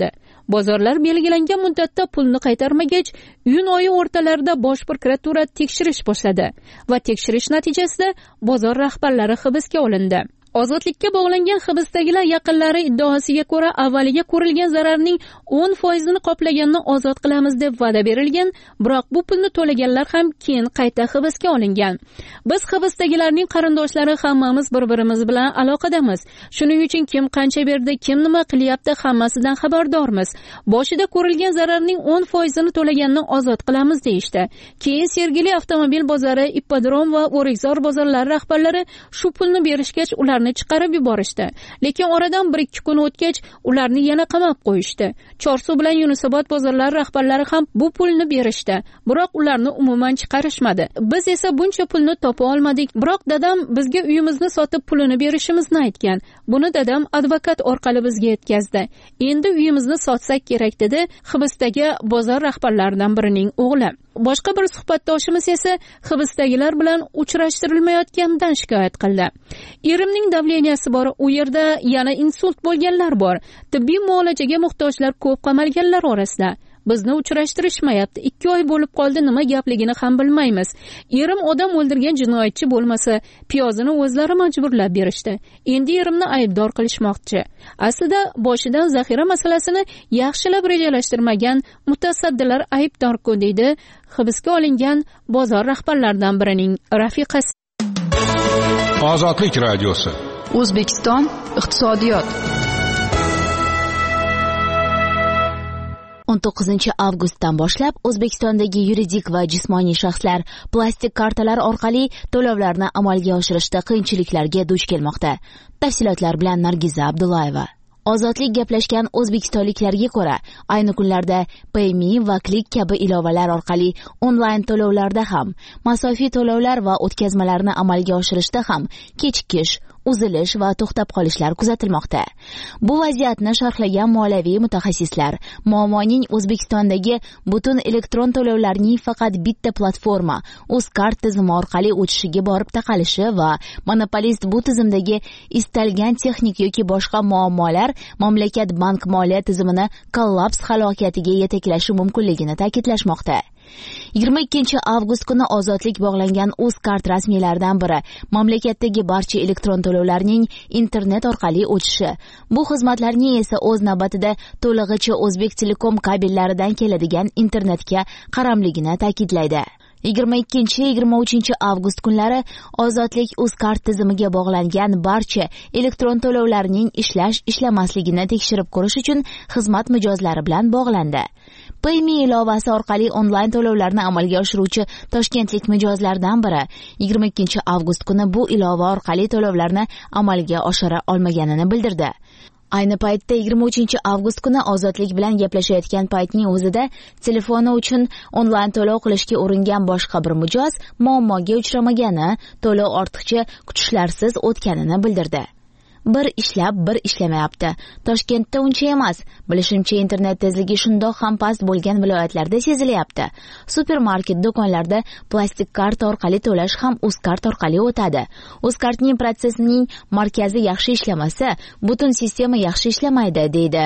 Bozorlar belgilangan muddatda pulni qaytarmagach, iyun oyi o'rtalarida Bosh prokuratura tekshirish boshladi va tekshirish natijasida bozor rahbarlari hibsga olindi. Ozodlikka bog'langan hibsdagilar yaqinlari iddaosiga ko'ra avvaliga ko'rilgan zararning 10% qoplaganini ozod qilamiz deb va'da berilgan, biroq bu pulni to'laganlar ham keyin qayta hibsga olingan. Biz hibsdagilarning qarindoshlari hammamiz bir-birimiz bilan aloqadamiz. Shuning uchun kim qancha berdi, kim nima qilyapti hammasidan xabardormiz. Boshida ko'rilgan zararning 10%ni to'laganini ozod qilamiz deyishdi. Keyin Sergeli avtomobil bozori, Ippodrom va O'rikzor bozorlari rahbarlari shu pulni berishgach ularni chiqarib yuborishdi. Lekin oradan 1-2 kun o'tgach ularni yana qamab qo'yishdi. Chorsu bilan Yunusobod bozorlari rahbarlari ham bu pulni berishdi, biroq ularni umuman chiqarishmadi. Biz esa buncha pulni topa olmadik, biroq dadam bizga uyimizni sotib pulini berishimizni aytgan. Buni dadam advokat orqali bizga yetkazdi. Endi uyimizni sotsak kerak dedi hibsdagi bozor rahbarlaridan birining o'g'li. Boshqa bir suhbatdoshimiz esa hibsdagilar bilan uchrashtirilmayotganidan shikoyat qildi. Erimning davleniyasi bor, u yerda yana insult bo'lganlar bor. Tibbiy muolajaga muhtojlar ko'p qamalganlar orasida. Bizni uchrashtirishmayapti. 2 oy bo'lib qoldi, nima gapligini ham bilmaymiz. Erim odam o'ldirgan jinoyatchi bo'lmasa, piyozini o'zlari majburlab berishdi. Endi erimni aybdor qilishmoqchi. Aslida boshidan zaxira masalasini yaxshilab rejalashtirmagan mutasaddilar aybdor-ku deydi hibsga olingan bozor rahbarlaridan birining rafiqasi. Ozodlik radiosi. O'zbekiston iqtisodiyot. 19 avgustdan boshlab O'zbekistondagi yuridik va jismoniy shaxslar plastik kartalar orqali to'lovlarni amalga oshirishda qiyinchiliklarga duch kelmoqda. Tafsilotlar bilan Nargiza Abdullayeva. Ozodlik gaplashgan o'zbekistonliklarga ko'ra, ayni kunlarda PayMe va Click kabi ilovalar orqali onlayn to'lovlarda ham, masofiy to'lovlar va o'tkazmalarni amalga oshirishda ham kechikish, uzilish va to'xtab qolishlar kuzatilmoqda. Bu vaziyatni sharhlagan moliyaviy mutaxassislar muammoning O'zbekistondagi butun elektron to'lovlarning faqat bitta platforma Uzcard tizimi orqali o'tishiga borib taqalishi va monopolist bu tizimdagi istalgan texnik yoki boshqa muammolar mamlakat bank moliya tizimini kollaps halokatiga yetaklashi mumkinligini ta'kidlashmoqda. 22 avgust kuni ozodlik bog'langan Uzcard rasmiylaridan biri mamlakatdagi barcha elektron to'lovlarning internet orqali o'tishi, bu xizmatlarning esa o'z navbatida to'lig'icha O'zbek Telekom kabellaridan keladigan internetga qaramligini ta'kidlaydi. 22-23 avgust kunlari ozodlik Uzcard tizimiga bog'langan barcha elektron to'lovlarning ishlamasligini tekshirib ko'rish uchun xizmat mijozlari bilan bog'landi. PayMe ilovasi orqali onlayn to'lovlarni amalga oshiruvchi toshkentlik mijozlardan biri 22 avgust kuni bu ilova orqali to'lovlarni amalga oshira olmaganini bildirdi. Ayni paytda 23 avgust kuni ozodlik bilan gaplashayotgan paytning o'zida telefoni uchun onlayn to'lov qilishga uringan boshqa bir mijoz muammoga uchramagani, to'lov ortiqcha kutishlarsiz o'tganini bildirdi. Bir ishlab, bir ishlamayapti. Toshkentda uncha emas. Bilishimcha internet tezligi shundoq ham past bo'lgan viloyatlarda sezilyapti. Supermarket do'konlarda plastik karta orqali to'lash ham Uzcard orqali o'tadi. Uzcardning protsessining markazi yaxshi ishlamasa, butun sistema yaxshi ishlamaydi, deydi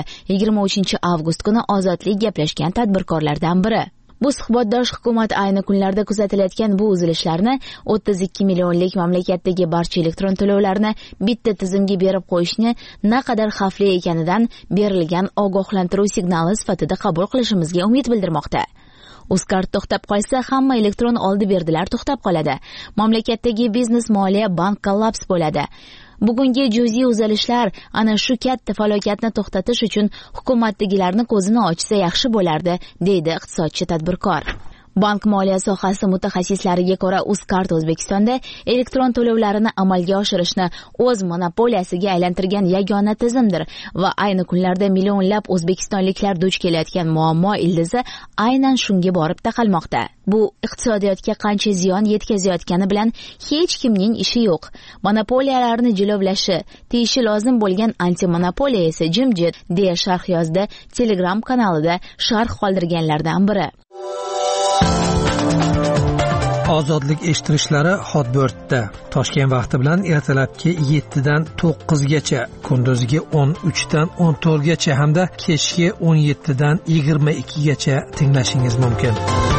23 avgust kuni ozodlik gaplashgan tadbirkorlardan biri. Bu suhbatdosh hukumat ayni kunlarda kuzatilayotgan bu uzilishlarni 32 millionlik mamlakatdagi barcha elektron to'lovlarni bitta tizimga berib qo'yishni naqadar xavfli ekanidan berilgan ogohlantiruv signali sifatida qabul qilishimizga umid bildirmoqda. Uzcard to'xtab qolsa, hamma elektron oldi-berdilar to'xtab qoladi. Mamlakatdagi biznes, moliya, bank kollaps bo'ladi. Bugungi juziy uzilishlar ana shu katta falokatni to'xtatish uchun hukumatdagilarni ko'zini ochsa yaxshi bo'lardi, deydi iqtisodchi tadbirkor. Bank moliya sohasi mutaxassislariga ko'ra, Uzcard O'zbekistonda elektron to'lovlarini amalga oshirishni o'z monopoliyasiga aylantirgan yagona tizimdir va ayni kunlarda millionlab o'zbekistonliklar duch kelayotgan muammo ildizi aynan shunga borib taqalmoqda. Bu iqtisodiyotga qancha ziyon yetkazayotgani bilan hech kimning ishi yo'q. Monopoliyalarni jilovlashi, teyishi lozim bo'lgan antimonopoliya esa jimjit, deya sharh yozdi Telegram kanalida sharh qoldirganlardan biri. Ozodlik eshittirishlari Hotbirdda Toshkent vaqti bilan ertalabki 7 dan 9 gacha, kunduzgi 13 dan 14 gacha hamda kechki 17 dan 22 gacha tinglashingiz mumkin.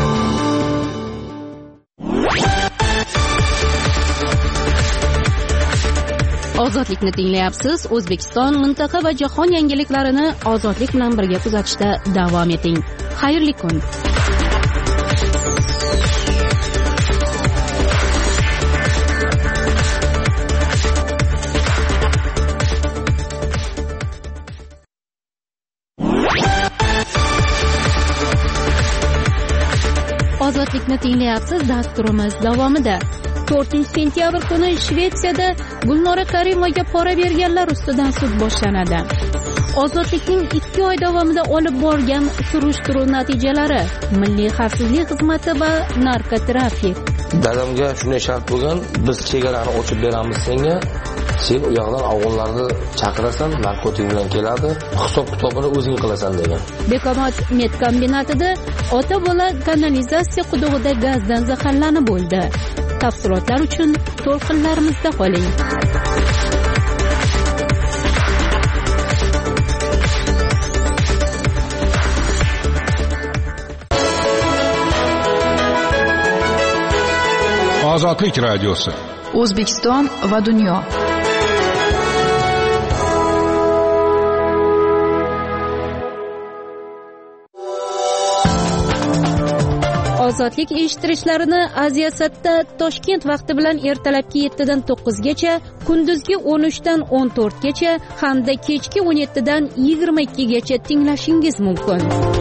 Ozodlikni tinglayapsiz. O'zbekiston, mintaqa va jahon yangiliklarini ozodlik bilan birga kuzatishda davom eting. Xayrli kun. Ozodlikni tinglayapsiz. Dasturimiz davomida 4-sentyabr kuni Shvetsiyada Gulnora Karimovaga pora berganlar ustidan sud boshlanadi. Ozodlikning 2 oy davomida olib borgan surishtiruv natijalari, Milliy xavfsizlik xizmati va narkotrafik. Dadamga shunday shart bo'lgan, biz chegarani ochib beramiz senga. Sen u yoqdan afg'onlarni chaqirasan, narkotik bilan keladi, hisob-kitobini o'zing qilasan degan. Bekobod medkombinatida ota-bola kanalizatsiya qudug'ida gazdan zaharlanib o'ldi. Tafsilotlar uchun to'lqinlarimizda qoling. Ozodlik radiosi. O'zbekiston va dunyo. Ozodlik eshittirishlarini Aziyasatda Toshkent vaqti bilan ertalabki 7 dan 9 gacha, kunduzgi 13 dan 14 gacha hamda kechki 17 dan 22 gacha tinglashingiz mumkin.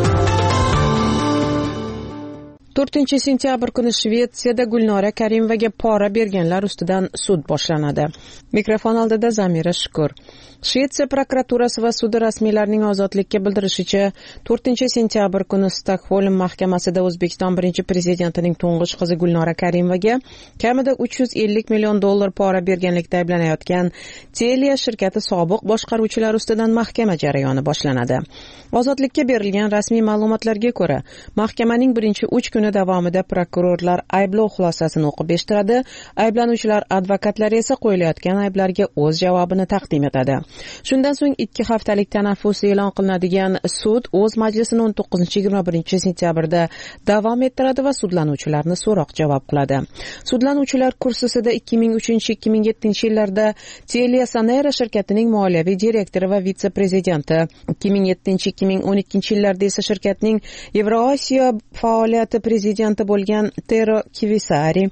4-sentyabr kuni Shvetsiyada Gulnora Karimovaga pora berganlar ustidan sud boshlanadi. Mikrofon oldida Zamira Shukur. Shvetsiya prokuraturasi va sudi rasmiylarining ozodlikka bildirishicha, 4-sentyabr kuni Stokgolm mahkamasida O'zbekiston birinchi prezidentining to'ng'ich qizi Gulnora Karimovaga kamida $350 million pora berganlikda ayblanayotgan Telia shirkati sobiq boshqaruvchilari ustidan mahkama jarayoni boshlanadi. Ozodlikka berilgan rasmiy ma'lumotlarga ko'ra, mahkamaning birinchi 3 kuni davomida prokurorlar ayblov xulosasini o'qib eshittiradi, ayblanuvchilar advokatlari esa qo'yilayotgan ayblarga o'z javobini taqdim etadi. Shundan so'ng 2 haftalik tanaffus e'lon qilinadigan sud o'z majlisini 19-21 sentyabrda davom ettiradi va sudlanuvchilarni so'roq-javob qiladi. Sudlanuvchilar kursisida 2003-2007 yillarda Telia Sonera shirkatining moliyaviy direktori va vitse-prezidenti, 2007-2012 yillarda esa shirkatning Yevrosiyo faoliyati prezidenti bo'lgan Tero Kivisari,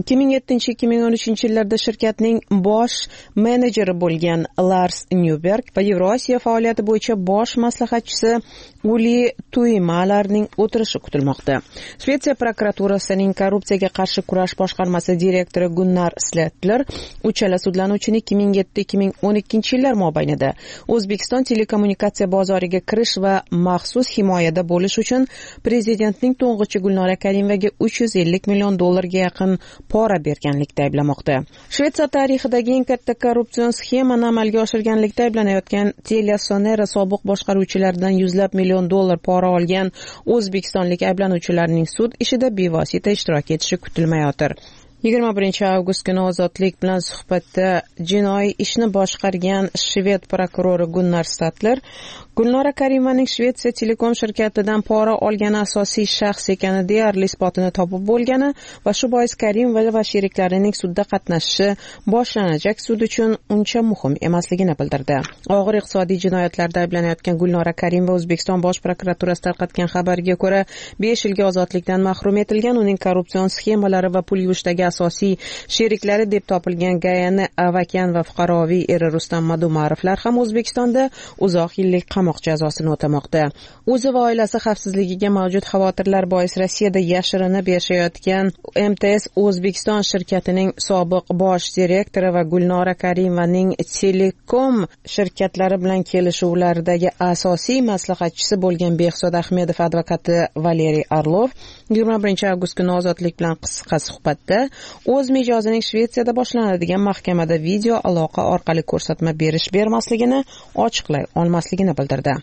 2007-2013 yillarda shirkatning bosh menejeri bo'lgan Lars Newberg va Yevrosiyo faoliyati bo'yicha bosh maslahatchisi Uli Tuimalarning o'tirishi kutilmoqda. Shvetsiya prokuraturasining korrupsiyaga qarshi kurash boshqarmasi direktori Gunnar Sletler uchala sudlanuvchini 2007-2012 yillar mobaynida O'zbekiston telekommunikatsiya bozoriga kirish va maxsus himoyada bo'lish uchun prezidentning to'ng'ichi Gulnora Karimovaga $350 million ga yaqin pora berganlikda ayblamoqda. Shvetsiya tarixidagi eng katta korrupsion sxemani amalga oshirganlikda ayblanayotgan Telia Sonera sobiq boshqaruvchilaridan $100 million pora olgan o'zbekistonlik ayblanuvchilarning sud ishida bevosita ishtirok etishi kutilmayotir. 21 avgust kuni Ozodlik bilan suhbatda jinoiy ishni boshqargan shved prokurori Gunnar Statler Gulnora Karimovaning Shvetsiya Telekom shirkatidan pora olgani asosiy shaxs ekani deyarli isbotini topib bo'lgani va shu bois Karimova va sheriklarining sudda qatnashishi boshlanajak sud uchun uncha muhim emasligini bildirdi. Og'ir iqtisodiy jinoyatlarda ayblanayotgan Gulnora Karimova O'zbekiston bosh prokuraturasi tarqatgan xabarga ko'ra 5 yilga ozodlikdan mahrum etilgan. Uning korrupsion sxemalari va pul yuvishdagi asosiy sheriklari deb topilgan Gayani Avakan va fuqaroviy eri Rustam Madumarovlar ham O'zbekistonda uzoq yillik qamoq jazosini o'tamoqda. O'zi va oilasi xavfsizligiga mavjud xavotirlar bois Rossiyada yashirinib yashayotgan MTS O'zbekiston shirkatining sobiq bosh direktori va Gulnora Karimovaning Telekom shirkatlari bilan kelishuvlardagi asosiy maslahatchisi bo'lgan Behzod Ahmedov advokati Valeriy Orlov 21 avgust kuni Ozodlik bilan qisqa suhbatda o'z mijozining Shvetsiyada boshlanadigan mahkamada video aloqa orqali ko'rsatma bermasligini ochiqlay olmasligini bildirdi.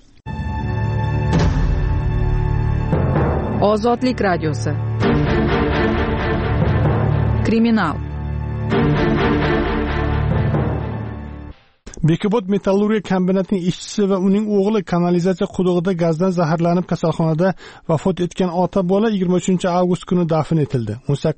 Ozodlik radiosi. Kriminal. Bekobod metallurgiya kombinatining ishchisi va uning o'g'li kanalizatsiya qudug'ida gazdan zaharlanib kasalxonada vafot etgan ota bola 23-avgust kuni dafn etildi.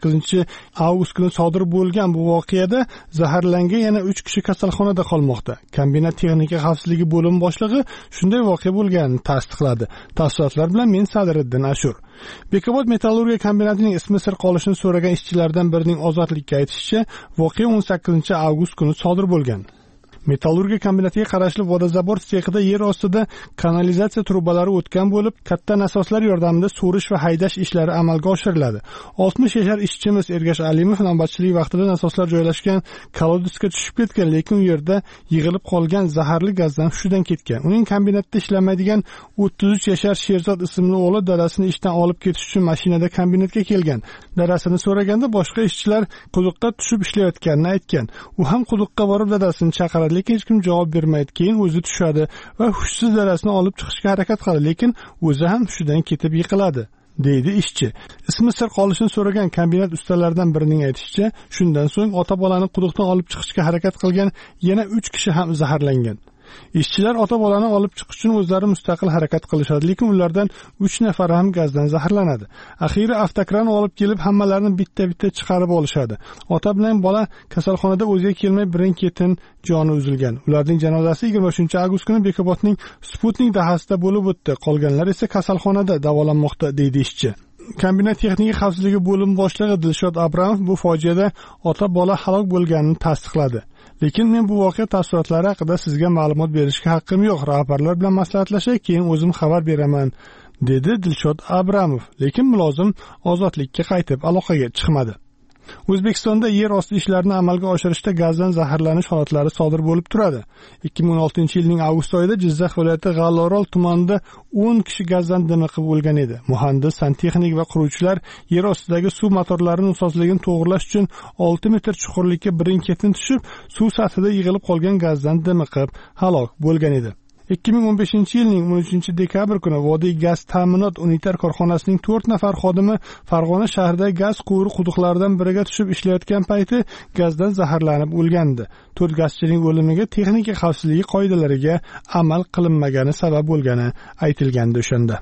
18-avgust kuni sodir bo'lgan bu voqeada zaharlangan yana 3 kishi kasalxonada qolmoqda. Kombinat texnika xavfsizligi bo'limi boshlig'i shunday voqea bo'lganini tasdiqladi. Tafsilotlar bilan men Sadiriddin Ashur. Bekobod metallurgiya kombinatining ismi sir qolishini so'ragan ishchilardan birining ozodlikka aytishicha, voqea 18-avgust kuni sodir bo'lgan. Metallurgiya kombinatiga qarashli vodozabor sexida yer ostida kanalizatsiya trubalari o'tgan bo'lib, katta nasoslar yordamida so'rish va haydash ishlari amalga oshiriladi. 60 yashar ishchimiz Ergash Alimov navbatchilik vaqtida nasoslar joylashgan kolodisga tushib ketgan, lekin u yerda yig'ilib qolgan zaharli gazdan hushidan ketgan. Uning kombinatda ishlamaydigan 33 yashar Sherzod ismli o'g'li dadasini ishdan olib ketish uchun mashinada kombinatga kelgan. Dadasini so'raganda boshqa ishchilar quduqqa tushib ishlayotganini aytgan. U ham quduqqa borib dadasini chaqiradi, lekin hech kim javob bermaydi. Keyin o'zi tushadi va hushsiz dadasini olib chiqishga harakat qiladi, lekin o'zi ham hushidan ketib yiqiladi, deydi ishchi. Ismi sir qolishini so'ragan kombinat ustalaridan birining aytishicha, shundan so'ng ota bolani quduqdan olib chiqishga harakat qilgan yana 3 kishi ham zaharlangan. Ishchilar ota bolani olib chiqish uchun o'zlari mustaqil harakat qilishadi, lekin ulardan 3 nafari ham gazdan zaharlanadi. Axiri avtokran olib kelib hammalarini bitta-bitta chiqarib olishadi. Ota bilan bola kasalxonada o'ziga kelmay birin-ketin joni uzilgan. Ularning janozasi 23-avgust kuni Bekobodning Sputnik dahasida bo'lib o'tdi. Qolganlar esa kasalxonada davolanmoqda, deydi ishchi. Kombinat texnika xavfsizligi bo'limi boshlig'i Dilshod Abramov bu fojiada ota bola halok bo'lganini tasdiqladi. Lekin men bu voqea tafsilotlari haqida sizga ma'lumot berishga haqqim yo'q. Rahbarlar bilan maslahatlashib, keyin o'zim xabar beraman, dedi Dilshod Abramov. Lekin mulozim ozodlikka qaytib aloqaga chiqmadi. O'zbekistonda yer osti ishlarini amalga oshirishda gazdan zaharlanish holatlari sodir bo'lib turadi. 2016-yilning avgust oyida Jizzax viloyati G'allorol tumanida 10 kishi gazdan dimiqib o'lgan edi. Muhandis, santexnik va quruvchilar yer ostidagi suv motorlarining nosozligini to'g'rilash uchun 6 metr chuqurlikka birin-ketin tushib, suv sathida yig'ilib qolgan gazdan dimiqib halok bo'lgan edi. 2015-yilning 13-dekabr kuni Vodiy gaz ta'minot unitar korxonasining 4 nafar xodimi Farg'ona shahridagi gaz quvuri quduqlaridan biriga tushib ishlayotgan payti gazdan zaharlanib o'lgandi. 4 gazchining o'limiga texnika xavfsizligi qoidalariga amal qilinmagani sabab bo'lgani aytilgandi o'shanda.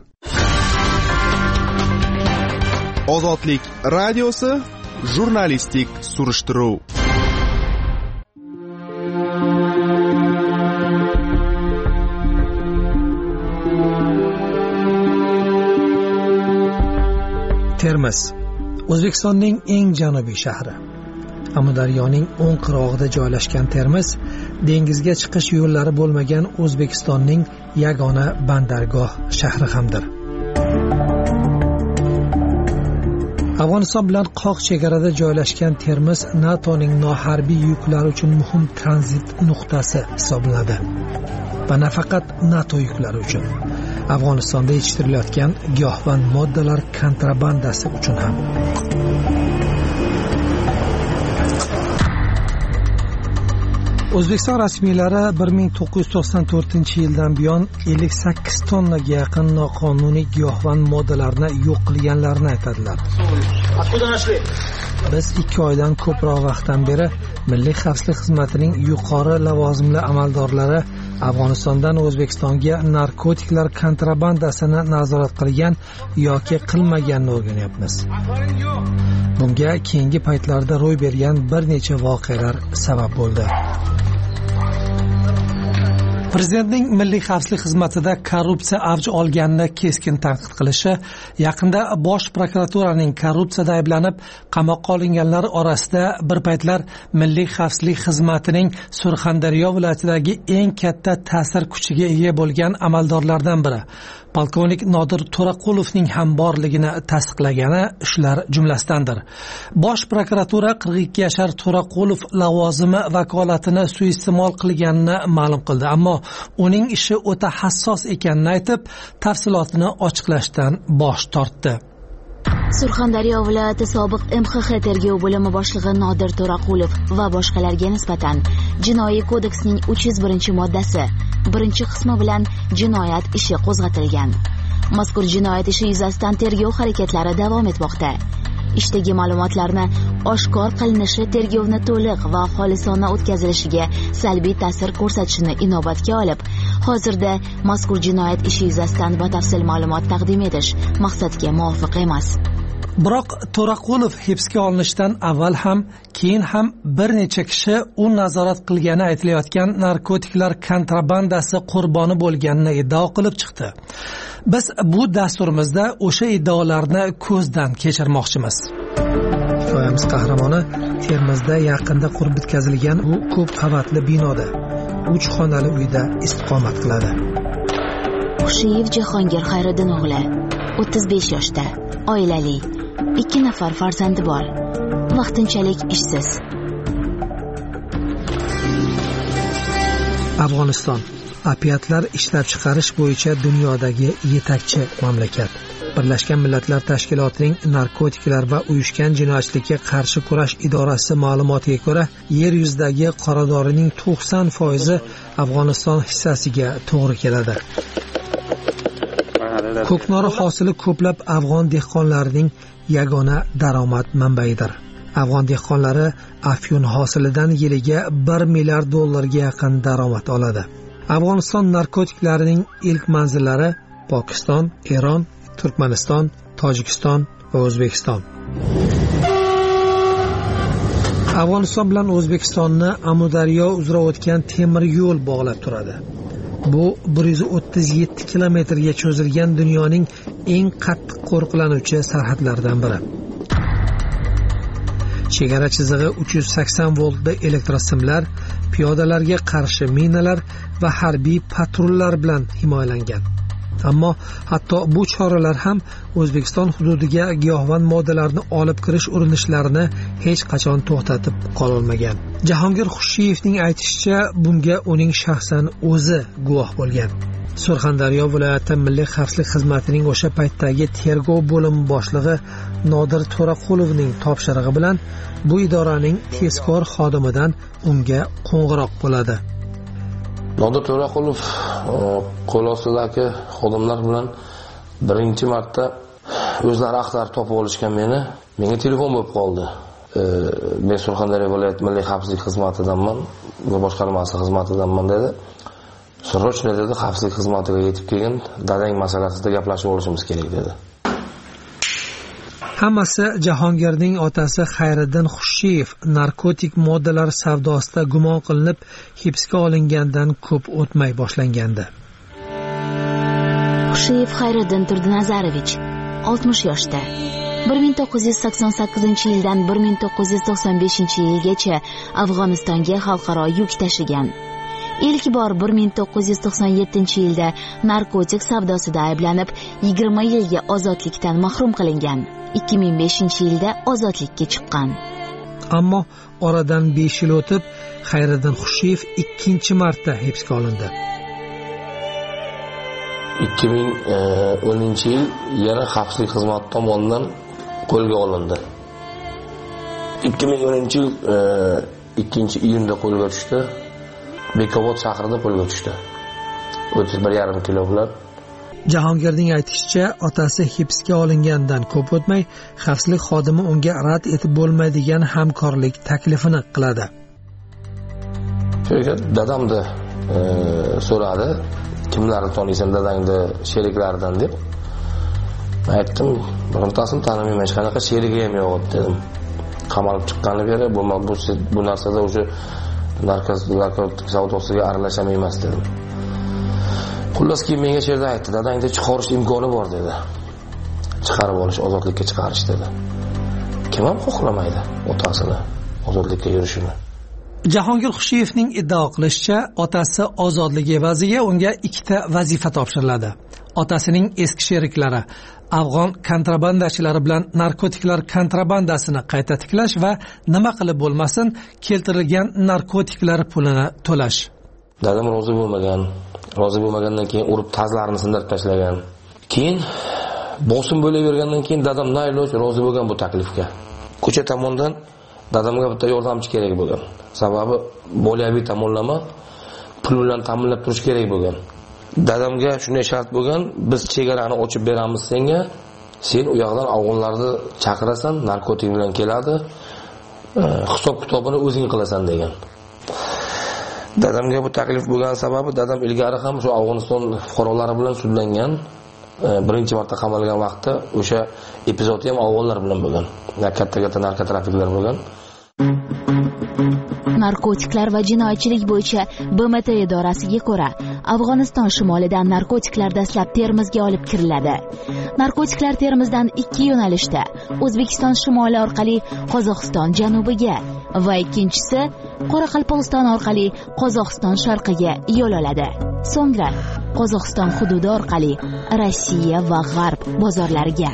Ozodlik radiosi jurnalistik surishtiruv. Termiz O'zbekistonning eng janubiy shahri. Amudaryoning o'ng qirog'ida joylashgan Termiz dengizga chiqish yo'llari bo'lmagan O'zbekistonning yagona bandargoh shahri hamdir. Afg'oniston bilan qoq chegarada joylashgan Termiz NATOning noharbiy yuklari uchun muhim tranzit nuqtasi hisoblanadi. Va nafaqat NATO yuklari uchun, Afg'onistonda yetishtirilayotgan giyohvand moddalar kontrabandasi uchun ham. O'zbekiston rasmiylari 1994-yildan buyon 58 tonnaga yaqin noqonuniy giyohvand moddalarni yo'q qilganlarini aytadilar. Biz 2 oydan ko'proq vaqtdan beri Milliy xavfsizlik xizmatining yuqori lavozimli amaldorlari Afg'onistondan O'zbekistonga narkotiklar kontrabandasini nazorat qilgan yoki qilmaganini o'rganyapmiz. Bunga keyingi paytlarda ro'y bergan bir necha voqealar sabab bo'ldi. Prezidentning Milliy xavfsizlik xizmatida korrupsiya avj olganini keskin tanqid qilishi, yaqinda Bosh prokuraturaning korrupsiyada ayblanib qamoqqa olinganlar orasida bir paytlar Milliy xavfsizlik xizmatining Surxondaryo viloyatidagi eng katta ta'sir kuchiga ega bo'lgan amaldorlardan biri polkovnik Nodir To'raqulovning ham borligini tasdiqlagani shular jumlasidandir. Bosh prokuratura 42 yashar To'raqulov lavozimi vakolatini suiiste'mol qilganini ma'lum qildi, ammo uning ishi o'ta hassos ekanini aytib, tafsilotini ochiqlashdan bosh tortdi. Surxondaryo viloyati sobiq MXX tergov bo'limi boshlig'i Nodir To'raqulov va boshqalarga nisbatan Jinoiy kodeksning 301-moddasi 1-qismi bilan jinoyat ishi qo'zg'atilgan. Mazkur jinoyat ishi yuzasidan tergov harakatlari davom etmoqda. Ishdagi ma'lumotlarni oshkor qilinishi tergovni to'liq va xolisona o'tkazilishiga salbiy ta'sir ko'rsatishini inobatga olib, hozirda mazkur jinoyat ishi yuzasidan batafsil ma'lumot taqdim etish maqsadga muvofiq emas. Biroq To'raqulov hibsga olinishdan avval ham, keyin ham bir necha kishi u nazorat qilgani aytilayotgan narkotiklar kontrabandasi qurboni bo'lganini iddao qilib chiqdi. Biz bu dasturimizda o'sha iddaolarni ko'zdan kechirmoqchimiz. Hikoyamiz qahramoni Termizda yaqinda qurib bitkazilgan u ko'p qavatli binoda 3 xonali uyda istiqomat qiladi. Xushiyev Jahongir Xayriddin o'g'li, 35 yoshda, oilali, 2 nafar farzandi bor, vaqtinchalik ishsiz. Afg'oniston opiatlar ishlab chiqarish bo'yicha dunyodagi yetakchi mamlakat. Birlashgan Millatlar Tashkilotining narkotiklar va uyushgan jinoyatchilikka qarshi kurash idorasi ma'lumotiga ko'ra, yer yuzidagi qoradorining 90% Afg'oniston hissasiga to'g'ri keladi. Ko'knori hosili ko'plab afg'on dehqonlarining yagona daromad manbaidir. Afg'on dehqonlari afyun hosilidan yiliga $1 milliard ga yaqin daromad oladi. Afg'oniston narkotiklarining ilk manzillari Pokiston, Eron, Turkmaniston, Tojikiston va O'zbekiston. Afg'oniston bilan O'zbekistonni Amudaryo uzra o'tgan temir yo'l bog'lab turadi. Bu 137 kilometrga cho'zilgan dunyoning eng qattiq qo'riqlanuvchi sarhadlaridan biri. Chegara chizig'i 380 voltli elektrosimlar, piyodalarga qarshi minalar va harbiy patrullar bilan himoyalangan. Ammo hatto bu choralar ham O'zbekiston hududiga giyohvand moddalarni olib kirish urinishlarini hech qachon to'xtatib qololmagan. Jahongir Xushiyevning aytishicha, bunga uning shaxsan o'zi guvoh bo'lgan. Surxondaryo viloyati Milliy xavfsizlik xizmatining o'sha paytdagi tergov bo'limi boshlig'i Nodir To'raqulovning topshirig'i bilan bu idoraning tezkor xodimidan unga qo'ng'iroq bo'ladi. Nodir To'raqulov qo'l ostidagi xodimlar bilan birinchi marta o'zlari axtarib topib olishgan menga telefon bo'lib qoldi. Men Surxondaryo viloyat Milliy xavfsizlik xizmatidanman va boshqarmasi xizmatidanman dedi. Sirrochni dedi, xavfsizlik xizmatiga yetib kelgan, dadang masalasida gaplashib olishimiz kerak dedi. Hammasi Jahongirning otasi Xayriddin Xushiyev narkotik moddalar savdosida gumon qilinib hibsga olingandan ko'p o'tmay boshlangandi. Xushiyev Xayriddin Turdinazarovich 60 yoshda. 1988-yildan 1995-yilgacha Afg'onistonga xalqaro yuk tashigan. İlk bor 1997-yilda narkotik savdosida ayblanib 20 yilga ozodlikdan mahrum qilingan. 2005-yilda ozodlikka chiqqan. Ammo oradan 5 yil o'tib Xayriddin Xushiyev ikkinchi marta hibsga olindi. 2010-yil yana xavfsizlik xizmati tomonidan qo'lga olindi. 2010-yil 2-iyunda qo'lga tushdi. Bekobod shahrida qo'lga tushdi. 31,5 kilo bilan. Jahongirning aytishicha, otasi hibsga olingandan ko'p o'tmay xavfsizlik xodimi unga rad etib bo'lmaydigan hamkorlik taklifini qiladi. Dadamni so'radi, kimlarni taniysan dadangni sheriklaridan deb. Men aytdim, birontasini tanimayman, hech qanaqa sherigi ham yo'q dedim. Qamalib chiqqani beri bu narsada o'sha narkotik savdosiga aralashamaymiz dedim. Xullas keyin menga sherda aytdi, dadangni chiqarish imkoni bor dedi. Chiqarib olish, ozodlikka chiqarish dedi. Kim ham xohlamaydi otasini ozodlikka yurishini. Jahongir Xushiyevning iddao qilishicha, otasi ozodlik evaziga unga 2 vazifa topshiriladi. Otasining eski sheriklari afg'on kontrabandachilari bilan narkotiklar kontrabandasini qayta tiklash va nima qilib bo'lmasin keltirilgan narkotiklar pulini to'lash. Dadam rozi bo'lmagan. Rozi bo'lmagandan keyin urib tazlarini sindirib tashlagan. Keyin bosim bo'lavergandan keyin dadam nayloj rozi bo'lgan bu taklifga. Ko'cha tomonidan dadamga bitta yordamchi kerak bo'lgan. Sababi moliyaviy tomonlama pul bilan ta'minlab turish kerak bo'lgan. Dadamga shunday shart bo'lgan, biz chegarani ochib beramiz senga, sen u yoqdan afg'onlarni chaqirasan, narkotik bilan keladi, hisob kitobini o'zing qilasan degan. Dadamga bu taklif bo'lgan sababi, dadam ilgari ham shu Afg'oniston fuqarolari bilan sudlangan. Birinchi marta qamalgan vaqtda o'sha epizodi ham afg'onlar bilan bo'lgan. Katta-katta narkotrafiklar bo'lgan. Narkotiklar va jinoyatchilik bo'yicha BMT idorasiga ko'ra, Afg'oniston shimolidan narkotiklar dastlab Termizga olib kiriladi. Narkotiklar Termizdan 2 yo'nalishda, O'zbekiston shimoli orqali Qozog'iston janubiga va ikkinchisi Qoraqalpog'iston orqali Qozog'iston sharqiga yo'l oladi. So'ngra Qozog'iston hududi orqali Rossiya va G'arb bozorlariga.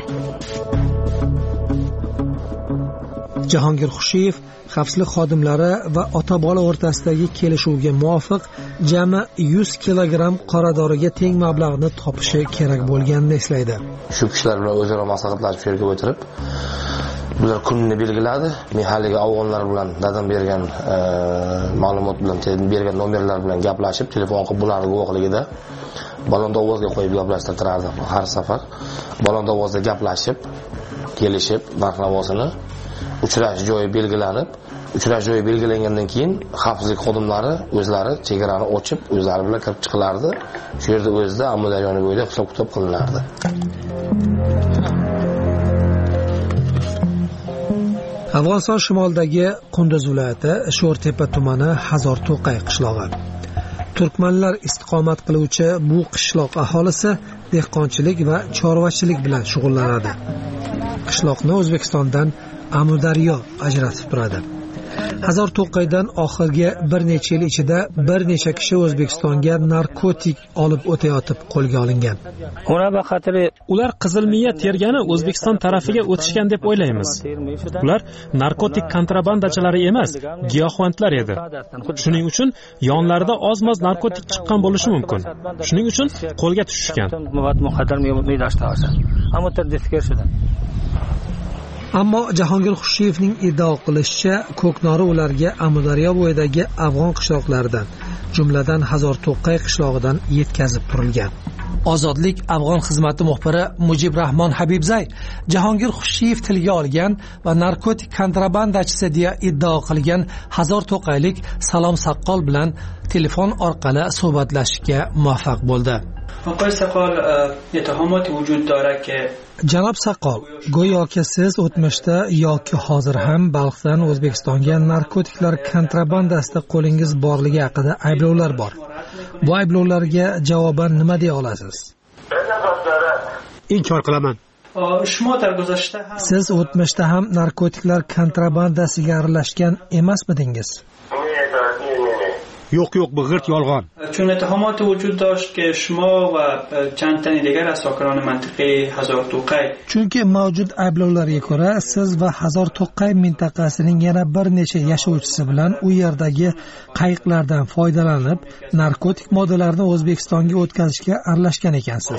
Jahongir Xushiyev xavfsizlik xodimlari va ota-bola o'rtasidagi kelishuvga muvofiq jami 100 kilogramm qora doriga teng mablag'ni topishi kerak bo'lganini eslaydi. Shu kishilar bilan o'zaro maslahatlashib yerga o'tirib, ular kunini belgiladi. Men haliga afg'onlar bilan dadam bergan ma'lumot bilan bergan nomerlar bilan gaplashib, telefon qilib bularning guvohligida balonda ovozga qo'yib gaplashtirardi har safar. Balonda ovozda gaplashib, kelishib, narx-navosini uchrash joyi belgilanib, uchrash joyi belgilangandan keyin xavfsizlik xodimlari o'zlari chegarani ochib, o'zlari bilan kirib chiqilardi. Shu yerda o'zida Amudaryoning bo'yida hisob-kitob qilinardi. Afg'oniston shimolidagi Qunduz viloyati Sho'rtepa tumani Hazorto'qay qishlog'i. Turkmanlar istiqomat qiluvchi bu qishloq aholisi dehqonchilik va chorvachilik bilan shug'ullanadi. Qishloqni O'zbekistondan Amudaryo ajratib turadi. Hazorto'qaydan oxirgi bir necha yil ichida bir necha kishi O'zbekistonga narkotik olib o'tayotib qo'lga olingan. Ular qizilmiya tergani O'zbekiston tarafiga o'tishgan deb o'ylaymiz. Ular narkotik kontrabandachilari emas, giyohvandlar edi. Shuning uchun yonlarida oz-moz narkotik chiqqan bo'lishi mumkin. Shuning uchun qo'lga tushishgan. Ammo Jahongir Xushiyevning iddao qilishicha, Ko'knori ularga Amudaryo bo'yidagi afg'on qishloqlaridan, jumladan Hazorto'qay qishlog'idan yetkazib turilgan. Ozodlik afg'on xizmati muxbiri Mujib Rahmon Habibzay Jahongir Xushiyev tilga olgan va narkotik kontrabandachisi deya iddao qilgan Hazorto'qaylik Salom Saqqol bilan telefon orqali suhbatlashishga muvaffaq bo'ldi. Janob Saqqol, go'yoki siz o'tmishda yoki hozir ham Balxdan O'zbekistonga narkotiklar kontrabandasida qo'lingiz borligi haqida ayblovlar bor. Bu ayblovlarga javoban nima deya olasiz? Inkor qilaman. Siz o'tmishda ham narkotiklar kontrabandasiga aralashgan emasmidingiz? Yo'q, bu g'irt yolg'on. چون اتهامات وجود داشت که شما و چند تنی دیگر از ساکنان منطقه هزارتوقای chunki mavjud ayblovlarga ko'ra siz va Hazorto'qay mintaqasining yana bir necha yashovchisi bilan u yerdagi qayiqlardan foydalanib narkotik moddalarni O'zbekistonga o'tkazishga aralashgan ekansiz.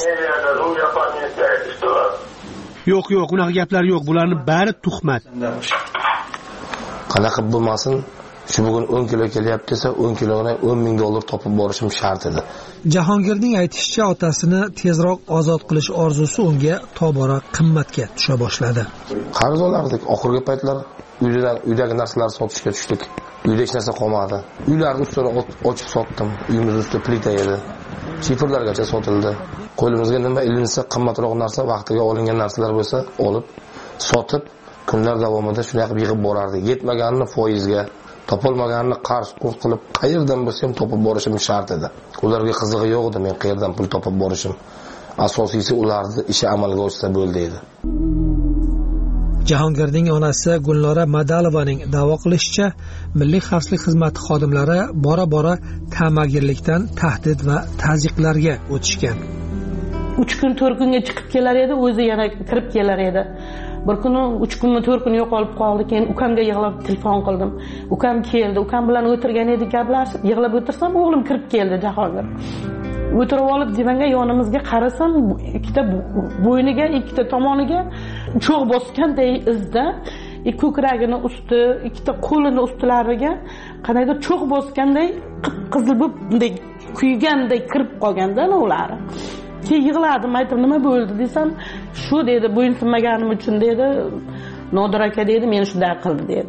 Yo'q, unaqa gaplar yo'q. Bularning bari tuhmat. Qanaqa bo'lmasin, shu bugun 10 kilo kelyapti desa 10 kiloni $10,000 topib borishim shart edi. Jahongirning aytishicha, otasini tezroq ozod qilish orzusi unga tobora qimmatga tusha boshladi. Qarz olardik. Oxirgi paytlar uydagi narsalarni sotishga tushdik. Uyda hech narsa qolmadi. Uylarni ustini ochib sotdim. Uyimiz usti plita edi. Shifrlargacha sotildi. Qo'limizga nima ilinsa qimmatroq narsa, vaqtiga olingan narsalar bo'lsa, olib, sotib, kunlar davomida shunday qilib yig'ib borardik. Yetmaganini foizga, topolmaganini qarz qilib qayerdan bo'lsa ham topib borishim shart edi. Ularga qizig'i yo'q edi men qayerdan pul topib borishim. Asosiysi ularning ishi amalga oshsa bo'ldi edi. Jahongirning onasi Gulnora Madalovaning da'vo qilishicha, Milliy xavfsizlik xizmati xodimlari bora-bora ta'magirlikdan tahdid va tazyiqlarga o'tishgan. 3 kun 4 kunga chiqib kelar edi, o'zi yana kirib kelar edi. Bir kuni 3 kunmi 4 kun yo'qolib qoldi. Keyin ukamga yig'lab telefon qildim. Ukam keldi. Ukam bilan o'tirgan edik, gaplashib, yig'lab o'tirsam o'g'lim kirib keldi Jahongir. O'tirib olib divanga yonimizga qarasam, ikkita bo'yniga, ikkita tomoniga cho'g' bosganday izda, ko'kragini usti, ikkita qo'lini ustilariga qanaydir cho'g' bosganday qizil bo'lib bunday kuyganday kirib qolganda ular. keyin yig'ladim, aytdim nima bo'ldi desam, shu dedi, bo'ysunmaganim uchun dedi, Nodir aka dedi, meni shunday qildi dedi.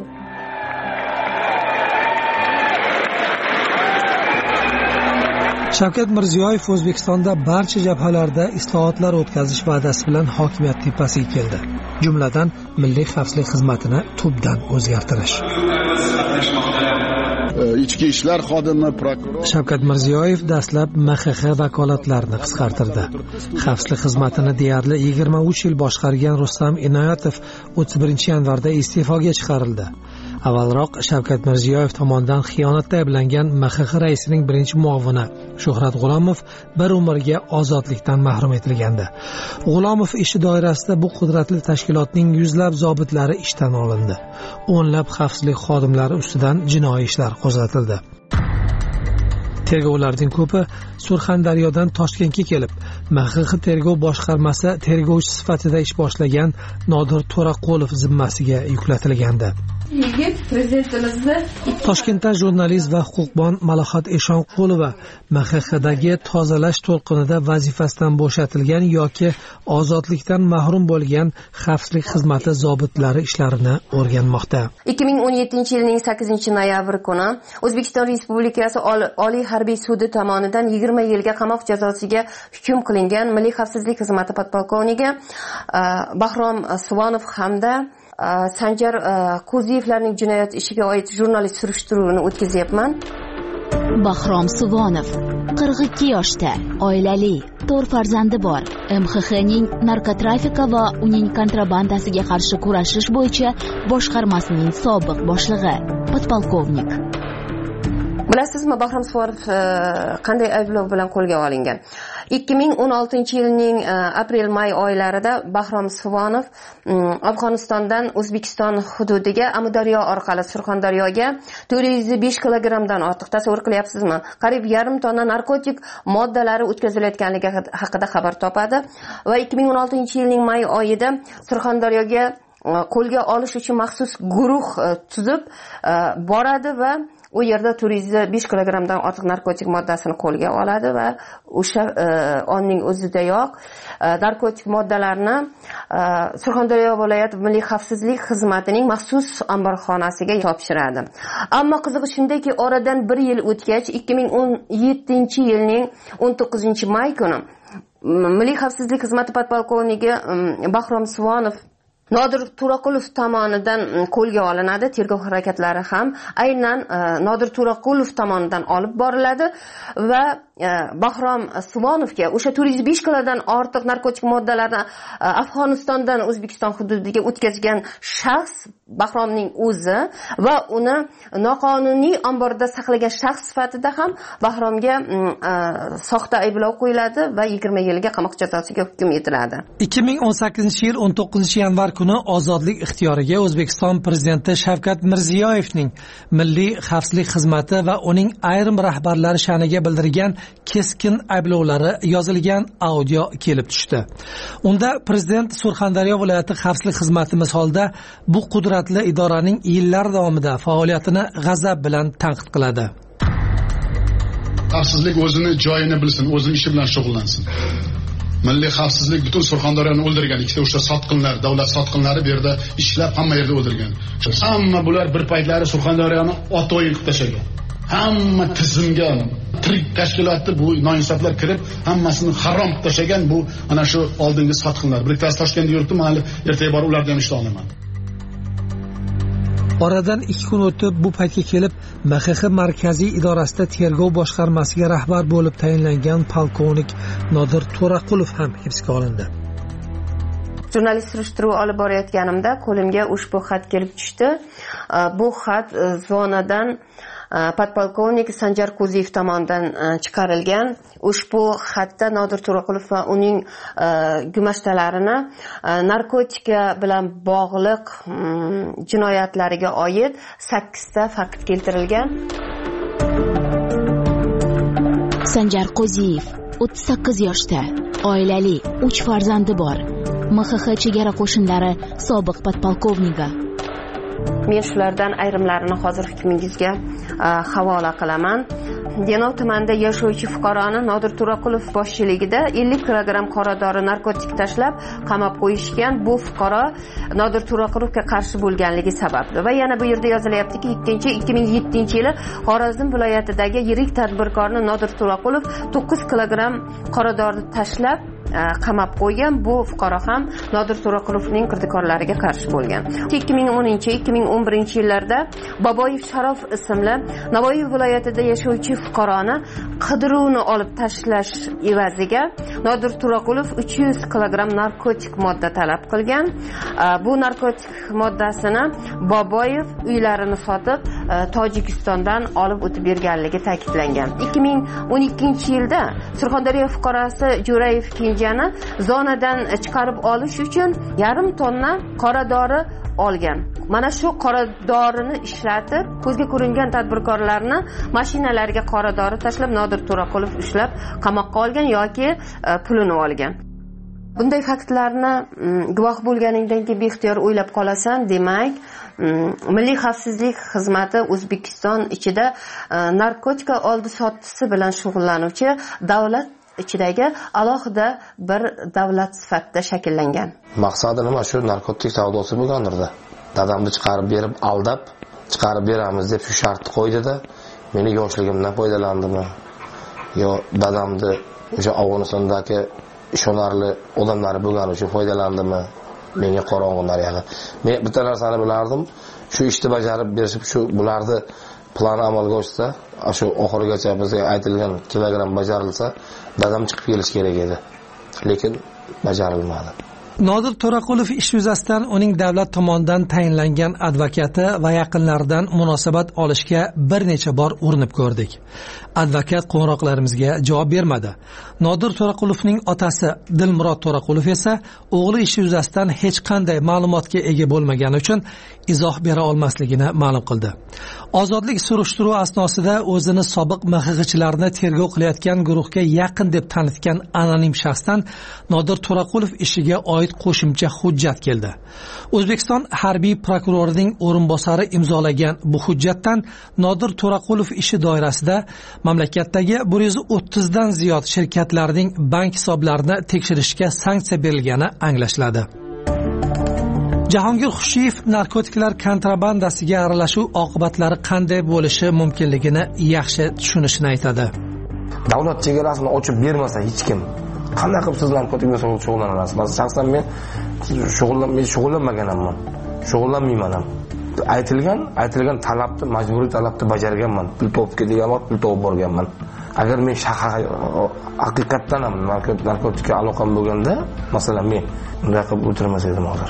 Shavkat Mirziyoyev O'zbekistonda barcha jabhalarda islohotlar o'tkazish va'dasi bilan hokimiyat tepasiga keldi. Jumladan, milliy xavfsizlik xizmatini tubdan o'zgartirish. Ichki ishlar xodimi, prokuror. Shavkat Mirziyoyev dastlab MXX vakolatlarini qisqartirdi. Xavfsizlik xizmatini deyarli 23 yil boshqargan Rustam Inoyatov 31 yanvarda iste'foga chiqarildi. Avvalroq Shavkat Mirziyoyev tomonidan xiyonatda ayblangan MXX raisining birinchi muovini Shuhrat G'ulomov bir umrga ozodlikdan mahrum etilgandi. G'ulomov ishi doirasida bu qudratli tashkilotning yuzlab zobitlari ishdan olindi. O'nlab xavfsizlik xodimlari ustidan jinoiy ishlar qo'zg'atildi. Tergovlarning ko'pi Surxondaryodan Toshkentga kelib, MXX tergov boshqarmasi tergovchi sifatida ish boshlagan Nodir To'raqulov zimmasiga yuklatilgandi. Toshkentda jurnalist va huquqbon Malohat Eshonqulova MXXdagi tozalash to'lqinida vazifasidan bo'shatilgan yoki ozodlikdan mahrum bo'lgan xavfsizlik xizmati zobitlari ishlarini o'rganmoqda. 2017-yilning 8-noyabr kuni O'zbekiston Respublikasi Oliy harbiy sudi tomonidan 20 yilga qamoq jazosiga hukm qilingan Milliy xavfsizlik xizmati podpolkovniki Bahrom Suvonov hamda Sanjar Qo'ziyevlarning jinoyat ishiga oid jurnalist surishtiruvini o'tkazyapman. Bahrom Suvonov 42 yoshda, oilali, 4 farzandi bor. MXXning narkotrafika va uning kontrabandasiga qarshi kurashish bo'yicha boshqarmasining sobiq boshlig'i, podpolkovnik. Bilasizmi, Bahrom Suvonov qanday ayblov bilan qo'lga olingan? 2016-yilning aprel-may oylarida Bahrom Suvonov Afg'onistondan O'zbekiston hududiga Amudaryo orqali Surxondaryoga 405 kilogramdan ortiq, tasavvur qilyapsizmi? Qariyb yarim tonna narkotik moddalari o'tkazilayotganligi haqida xabar topadi va 2016-yilning may oyida Surxondaryoga qo'lga olish uchun maxsus guruh tuzib boradi va u yerda 405 kilogramdan ortiq narkotik moddasini qo'lga oladi va o'sha onning o'zidayoq narkotik moddalarni Surxondaryo viloyat Milliy xavfsizlik xizmatining maxsus omborxonasiga topshiradi. Ammo qizig'i shundaki, oradan 1 yil o'tgach, 2017-yilning 19-may kuni Milliy xavfsizlik xizmati podpolkovniki Bahrom Suvonov Nodir To'raqulov tomonidan qo'lga olinadi. Tergov harakatlari ham aynan Nodir To'raqulov tomonidan olib boriladi va Bahrom Suvonovga o'sha 405 kilodan ortiq narkotik moddalarni Afg'onistondan O'zbekiston hududiga o'tkazgan shaxs Bahromning o'zi va uni noqonuniy omborda saqlagan shaxs sifatida ham Bahromga soxta ayblov qo'yiladi va 20 yilga qamoq jazosiga hukm etiladi. 2018-yil 19-yanvar kuni ozodlik ixtiyoriga O'zbekiston prezidenti Shavkat Mirziyoyevning Milliy xavfsizlik xizmati va uning ayrim rahbarlari sha'niga bildirgan keskin ayblovlari yozilgan audio kelib tushdi. Unda prezident Surxondaryo viloyati xavfsizlik xizmati misolida bu qudratli idoraning yillar davomida faoliyatini g'azab bilan tanqid qiladi. Xavfsizlik o'zini joyini bilsin, o'zini ishi bilan shug'ullansin. Milliy xavfsizlik butun Surxondaryoni o'ldirgan. Ikkita o'sha sotqinlar, davlat sotqinlari bu yerda ishlab hamma yerda o'ldirgan. Hamma bular bir paytlari Surxondaryoni ot o'yin qilib tashlagan. Hamma tizimga tirik tashkilotni bu noinsoflar kirib, hammasini harom qilib tashlagan. Bu mana shu oldingi sotqinlar. Bittasi Toshkentda yuribdi, mana ertaga borib ularni ham ishla olaman. Oradan 2 kun o'tib bu paytga kelib MXX markaziy idorasida tergov boshqarmasiga rahbar bo'lib tayinlangan polkovnik Nodir To'raqulov ham hibsga olindi. Jurnalist surishtiruv olib borayotganimda qo'limga ushbu xat kelib tushdi. Bu xat zonadan podpolkovnik Sanjar Qo'ziyev tomonidan chiqarilgan. Ushbu xatda Nodir To'raqulov va uning gumashtalarini narkotika bilan bog'liq jinoyatlariga oid 8 ta fakt keltirilgan. Sanjar Qo'ziyev 38 yoshda, oilali, 3 farzandi bor. MXX chegara qo'shinlari sobiq podpolkovniki. Men shulardan ayrimlarini hozir hukmingizga havola qilaman. Denov tumanida yashovchi fuqaroni Nodir To'raqulov boshchiligida 50 kilogramm qora dori narkotik tashlab qamab qo'yishgan. Bu fuqaro Nodir To'raqulovga qarshi bo'lganligi sababli va yana bu yerda yozilyaptiki 2007-yili Xorazm viloyatidagi yirik tadbirkorni Nodir To'raqulov 9 kilogramm qora dori tashlab qamab qo'ygan. Bu fuqaro ham Nodir To'raqulovning kirdikorlariga qarshi bo'lgan. 2010-2011 yillarda Boboyev Sharof ismli Navoiy viloyatida yashovchi fuqaroni qidiruvni olib tashlash evaziga Nodir To'raqulov 300 kilogramm narkotik modda talab qilgan. Bu narkotik moddasini Boboyev uylarini sotib Tojikistondan olib o'tib berganligi ta'kidlangan. 2012-yilda Surxondaryo fuqarosi Jo'rayev Kenjani zonadan chiqarib olish uchun 1,5 tonna qora dori olgan. Mana shu qora dorini ishlatib, ko'zga ko'ringan tadbirkorlarni mashinalariga qora dori tashlab Nodir To'raqulov ushlab qamoqqa olgan yoki pulini olgan. Bunday faktlarni guvoh bo'lganingdan keyin beixtiyor o'ylab qolasan, demak, Milliy xavfsizlik xizmati O'zbekiston ichida narkotika oldi sottisi bilan shug'ullanuvchi davlat ichidagi alohida bir davlat sifatida shakllangan. Maqsadi nima? Shu narkotik savdosi bo'lgandirda. Dadamni chiqarib berib, aldab, chiqarib beramiz deb shu shartni qo'ydi-da, meni yoshligimdan foydalandimi? Yo dadamni o'sha Afg'onistondagi ishonarli odamlari bo'lgani uchun foydalandimi? Menga qorong'u naryoqda. Men bitta narsani bilardim, shu ishni bajarib berishib, shu bularni plani amalga oshsa, shu oxirigacha bizga aytilgan kilogramm bajarilsa, dadam chiqib kelish kerak edi. Lekin bajarilmadi. Nodir To'raqulov ish yuzasidan uning davlat tomonidan tayinlangan advokati va yaqinlaridan munosabat olishga bir necha bor urinib ko'rdik. Advokat qo'ng'iroqlarimizga javob bermadi. Nodir To'raqulovning otasi Dilmurod To'raqulov esa o'g'li ish yuzasidan hech qanday ma'lumotga ega bo'lmagani uchun izoh bera olmasligini ma'lum qildi. Ozodlik surishtiruv asnosida o'zini sobiq MXG'chilarni tergov qilayotgan guruhga yaqin deb tanitgan anonim shaxsdan Nodir To'raqulov ishiga oid qo'shimcha hujjat keldi. O'zbekiston harbiy prokurorining o'rinbosari imzolagan bu hujjatdan Nodir To'raqulov ishi doirasida mamlakatdagi 130 dan ziyod shirkatlarning bank hisoblarini tekshirishga sanksiya berilgani anglashiladi. Jahongir Xushiyev narkotiklar kontrabandasiga aralashuv oqibatlari qanday bo'lishi mumkinligini yaxshi tushunishini aytadi. Davlat chegarasini ochib bermasa hech kim qanday qilib siz narkotik bilan shug'ullanasiz? Masalan, shaxsan men shug'ullanmaganman. Shug'ullanmayman ham. Aytilgan talabni, majburiy talabni bajarganman. Pul topib deganman, pul topib borganman. Agar men haqiqatdan ham narkotikga aloqam bo'lganda, masalan, men bunday qilib o'tirmas edim hozir.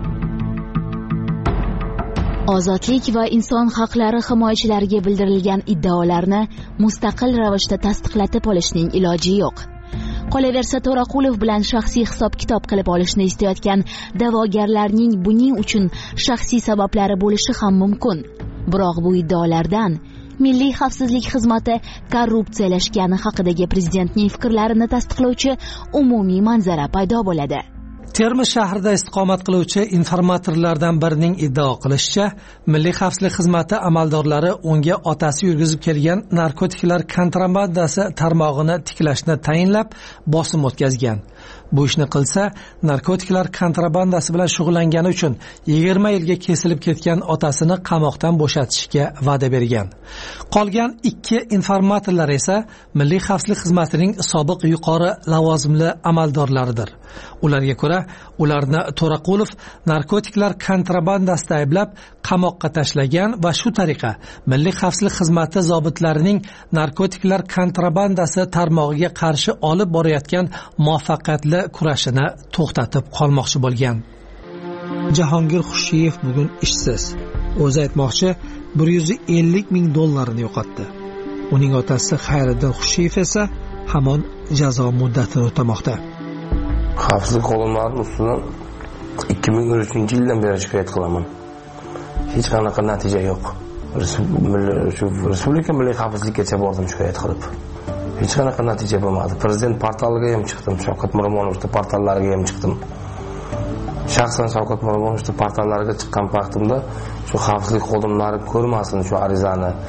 Ozodlik va inson haqlari himoyachilariga bildirilgan iddaolarni mustaqil ravishda tasdiqlatib olishning iloji yo'q. Qolaversa, To'raqulov bilan shaxsiy hisob-kitob qilib olishni istayotgan da'vogarlarning buning uchun shaxsiy sabablari bo'lishi ham mumkin. Biroq bu iddaolardan Milliy xavfsizlik xizmati korrupsiyalashgani haqidagi prezidentning fikrlarini tasdiqlovchi umumiy manzara paydo bo'ladi. Termiz shahrida istiqomat qiluvchi informatorlardan birining iddao qilishicha, Milliy xavfsizlik xizmati amaldorlari unga otasi yurgizib kelgan narkotiklar kontrabandasi tarmog'ini tiklashni tayinlab bosim o'tkazgan. Bu ishni qilsa, narkotiklar kontrabandasi bilan shug'ullangani uchun 20 yilga kesilib ketgan otasini qamoqdan bo'shatishga va'da bergan. Qolgan 2 informatorlar esa Milliy xavfsizlik xizmatining sobiq yuqori lavozimli amaldorlaridir. Ularga ko'ra, ularni To'raqulov narkotiklar kontrabandasida ayblab qamoqqa tashlagan va shu tariqa Milliy xavfsizlik xizmati zobitlarining narkotiklar kontrabandasi tarmog'iga qarshi olib borayotgan muvaffaqiyatli kurashini to'xtatib qolmoqchi bo'lgan. Jahongir Xushiyev bugun ishsiz. O'zi aytmoqchi, $150,000 yo'qotdi. Uning otasi Xayriddin Xushiyev esa hamon jazo muddatini o'tamoqda. Xavfsizlik xodimlari ustidan 2013-yildan beri shikoyat qilaman. Hech qanaqa natija yo'q. Respublika milliy xavfsizlikgacha bordim shikoyat qilib. Hech qanaqa natija bo'lmadi. Prezident portaliga ham chiqdim, Shavkat Miromonovning portallariga ham chiqdim. Shaxsan Shavkat Miromonovning portallariga chiqqan vaqtimda shu xavfsizlik xodimlari ko'rmasin shu arizani,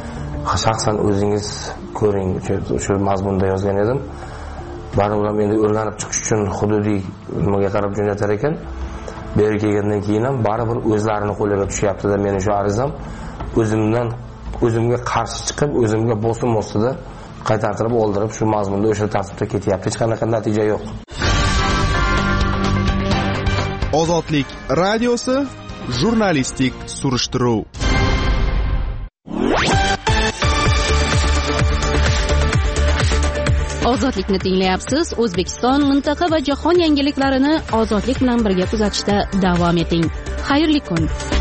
shaxsan o'zingiz ko'ring, shu mazmunda yozgan edim. Baribir ham endi o'rganib chiqish uchun hududiy nimaga qarab jo'natar ekan. Bu yerga kelgandan keyin ham baribir o'zlarini qo'liga tushyapti-da, meni shu arizam o'zimga qarshi chiqib, o'zimga bosim ostida qaytartirib oldirib, shu mazmunda o'sha tartibda ketyapti. Hech qanaqa natija yo'q. Ozodlik radiosi jurnalistik surishtiruv. Ozodlikni tinglayapsiz. O'zbekiston, mintaqa va jahon yangiliklarini ozodlik bilan birga kuzatishda davom eting. Xayrli kun.